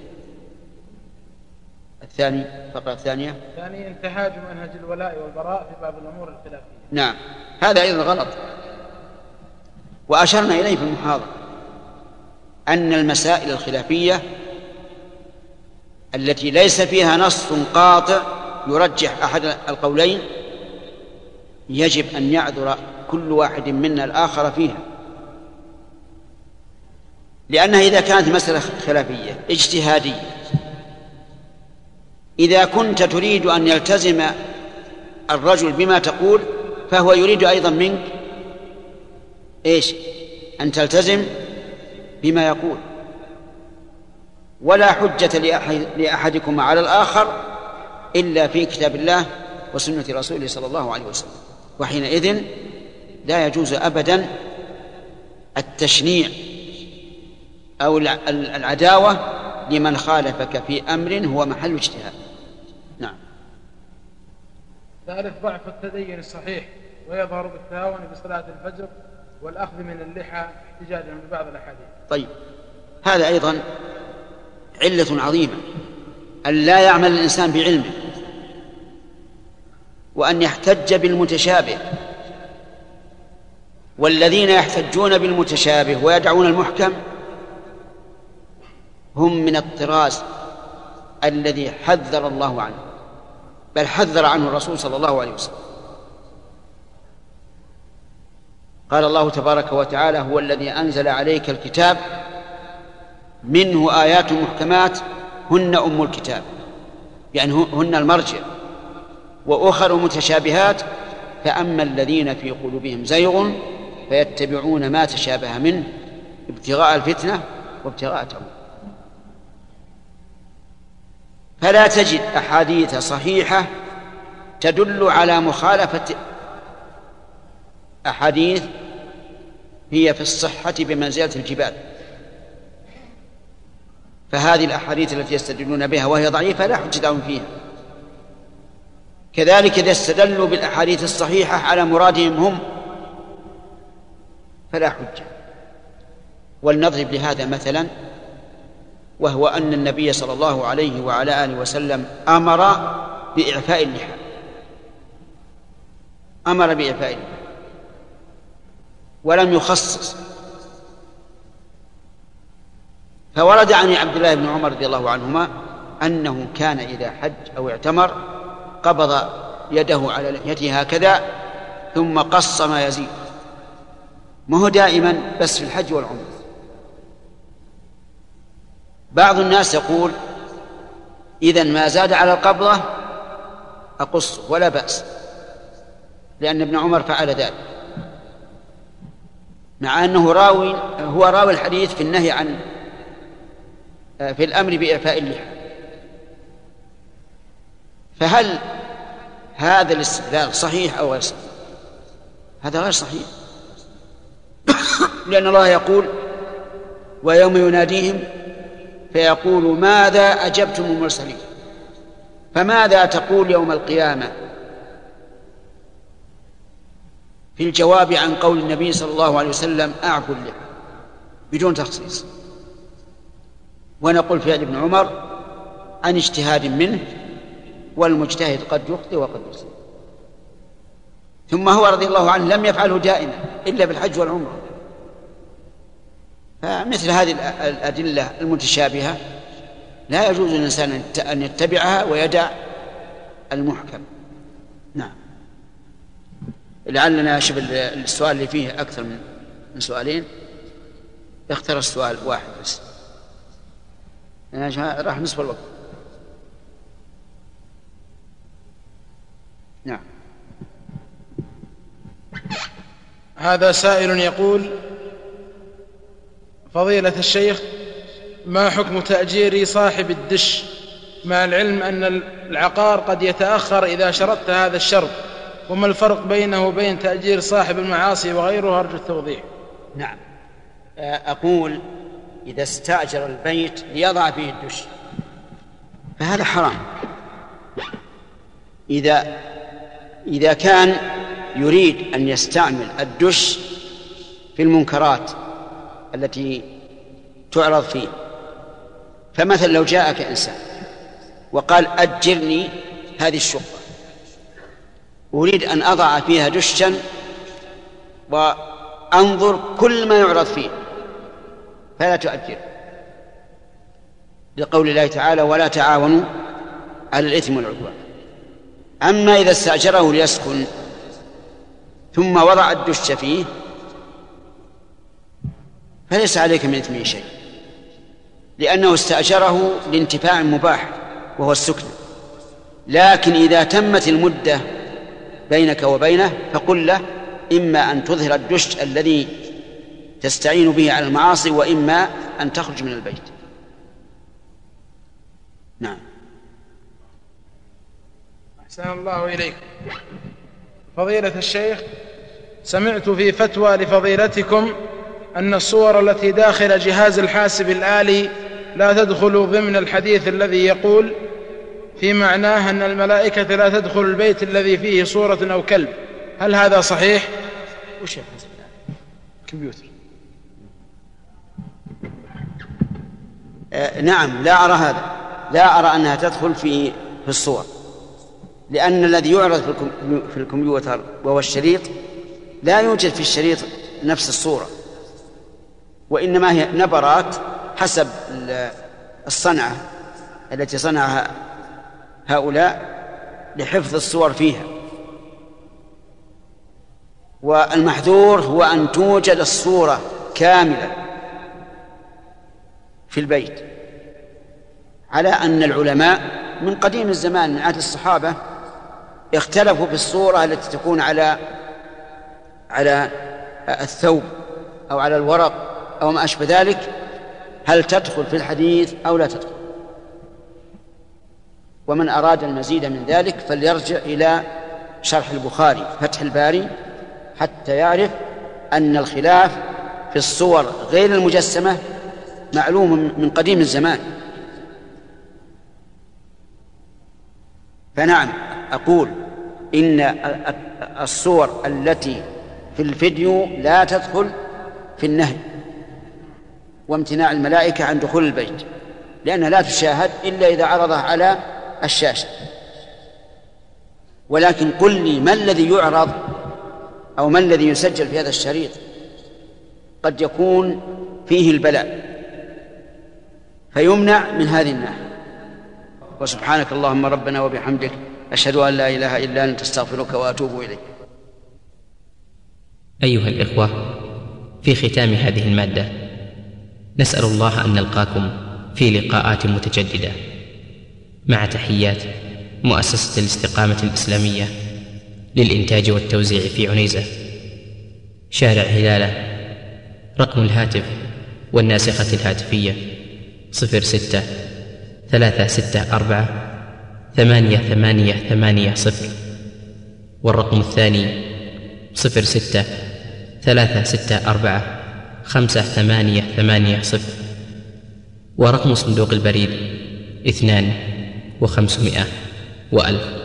الثاني، الفقرة الثانية: الثاني انتهاج منهج الولاء والبراء في بعض الأمور الخلافية. نعم، هذا أيضا غلط. وأشرنا إليه في المحاضرة أن المسائل الخلافية التي ليس فيها نص قاطع يرجح أحد القولين يجب أن يعذر كل واحد منا الآخر فيها، لأنها إذا كانت مسألة خلافية اجتهادية، إذا كنت تريد أن يلتزم الرجل بما تقول، فهو يريد أيضا منك إيش؟ أن تلتزم بما يقول. ولا حجة لأحد لأحدكم على الآخر إلا في كتاب الله وسنة رسوله صلى الله عليه وسلم. وحينئذ لا يجوز أبدا التشنيع أو العداوة لمن خالفك في أمر هو محل اجتهاد. نعم. ثالث ضعف التدين الصحيح ويظهر بالتهاون بصلاة الفجر والأخذ من اللحى احتجاجا ببعض الأحاديث. طيب، هذا أيضا علة عظيمة، أن لا يعمل الإنسان بعلمه، وأن يحتج بالمتشابه. والذين يحتجون بالمتشابه ويدعون المحكم هم من الطراز الذي حذر الله عنه، بل حذر عنه الرسول صلى الله عليه وسلم. قال الله تبارك وتعالى: هو الذي أنزل عليك الكتاب منه آيات محكمات هن أم الكتاب، يعني هن المرجع، وأخر متشابهات، فأما الذين في قلوبهم زيغ فيتبعون ما تشابه منه ابتغاء الفتنة وابتغاء تأويله. فلا تجد أحاديث صحيحة تدل على مخالفة أحاديث هي في الصحة بمنزلة الجبال، فهذه الأحاديث التي يستدلون بها وهي ضعيفة لا حجة لهم فيها. كذلك إذا استدلوا بالأحاديث الصحيحة على مرادهم هم فلا حجة. ولنضرب لهذا مثلا، وهو أن النبي صلى الله عليه وعلى آله وسلم أمر بإعفاء اللحى، أمر بإعفاء اللحى ولم يخصص. فورد عن عبد الله بن عمر رضي الله عنهما أنه كان إذا حج أو اعتمر قبض يده على لحيته هكذا ثم قص ما يزيد، ما هو دائما بس في الحج والعمرة. بعض الناس يقول إذن ما زاد على القبضة أقصه ولا بأس، لأن ابن عمر فعل ذلك، مع أنه راوي هو راوي الحديث في النهي عن في الأمر بإعفاء اللحى. فهل هذا الاستدلال صحيح أو غير صحيح؟ هذا غير صحيح، لأن الله يقول: ويوم يناديهم فيقول ماذا أجبتم المرسلين. فماذا تقول يوم القيامة في الجواب عن قول النبي صلى الله عليه وسلم: أعفوا اللحى، بدون تخصيص؟ ونقول في ابن عمر عن اجتهاد منه، والمجتهد قد يخطئ وقد يصيب. ثم هو رضي الله عنه لم يفعله دائما إلا بالحج والعمرة. فمثل هذه الأدلة المتشابهة لا يجوز للإنسان أن يتبعها ويدع المحكم. نعم. لعلنا شوف السؤال اللي فيه أكثر من سؤالين، اختر السؤال واحد بس، راح نصف الوقت. نعم. هذا سائل يقول: فضيلة الشيخ، ما حكم تأجير صاحب الدش مع العلم أن العقار قد يتأخر إذا شرطت هذا الشرط، وما الفرق بينه وبين تأجير صاحب المعاصي وغيره؟ أرجو التوضيح. نعم. أقول إذا استأجر البيت ليضع فيه الدش فهذا حرام. إذا إذا كان يريد أن يستعمل الدش في المنكرات التي تعرض فيه، فمثلا لو جاءك إنسان وقال: أجرني هذه الشقة، أريد أن أضع فيها دشا وأنظر كل ما يعرض فيه، فلا تؤجر، لقول الله تعالى: ولا تعاونوا على الإثم والعدوان. أما إذا استأجره ليسكن ثم وضع الدش فيه فليس عليك من إثمه شيء، لأنه استأجره لانتفاع مباح وهو السكن. لكن إذا تمت المدة بينك وبينه فقل له: إما أن تظهر الدش الذي تستعين به على المعاصي، وإما أن تخرج من البيت. نعم. أحسن الله إليك. فضيلة الشيخ، سمعت في فتوى لفضيلتكم أن الصور التي داخل جهاز الحاسب الآلي لا تدخل ضمن الحديث الذي يقول في معناه أن الملائكة لا تدخل البيت الذي فيه صورة أو كلب، هل هذا صحيح؟ وش الحاسب الآلي؟ كمبيوتر. آه نعم، لا أرى هذا، لا أرى أنها تدخل في في الصور، لأن الذي يعرض في الكمبيوتر وهو الشريط لا يوجد في الشريط نفس الصورة، وإنما هي نبرات حسب الصنعة التي صنعها هؤلاء لحفظ الصور فيها. والمحذور هو أن توجد الصورة كاملة في البيت، على أن العلماء من قديم الزمان من عهد الصحابة اختلفوا في الصورة التي تكون على على الثوب أو على الورق أو ما أشبه ذلك، هل تدخل في الحديث أو لا تدخل. ومن أراد المزيد من ذلك فليرجع إلى شرح البخاري فتح الباري حتى يعرف أن الخلاف في الصور غير المجسمة معلوم من قديم الزمان. فنعم أقول إن الصور التي في الفيديو لا تدخل في النهي وامتناع الملائكة عن دخول البيت، لأنها لا تشاهد إلا إذا عرضها على الشاشة. ولكن قل لي ما الذي يعرض أو ما الذي يسجل في هذا الشريط؟ قد يكون فيه البلاء فيمنع من هذه الناحية. وسبحانك اللهم ربنا وبحمدك، أشهد أن لا إله إلا أنت، أستغفرك وأتوب إليك. أيها الإخوة، في ختام هذه المادة نسأل الله أن نلقاكم في لقاءات متجددة، مع تحيات مؤسسة الاستقامة الإسلامية للإنتاج والتوزيع في عنيزة، شارع هلالة. رقم الهاتف والناسخة الهاتفية صفر ستة ثلاثة ستة أربعة ثمانية ثمانية ثمانية صفر، والرقم الثاني صفر ستة ثلاثة ستة أربعة خمسة ثمانية ثمانية صفر، ورقم صندوق البريد اثنان وخمسمائة وألف.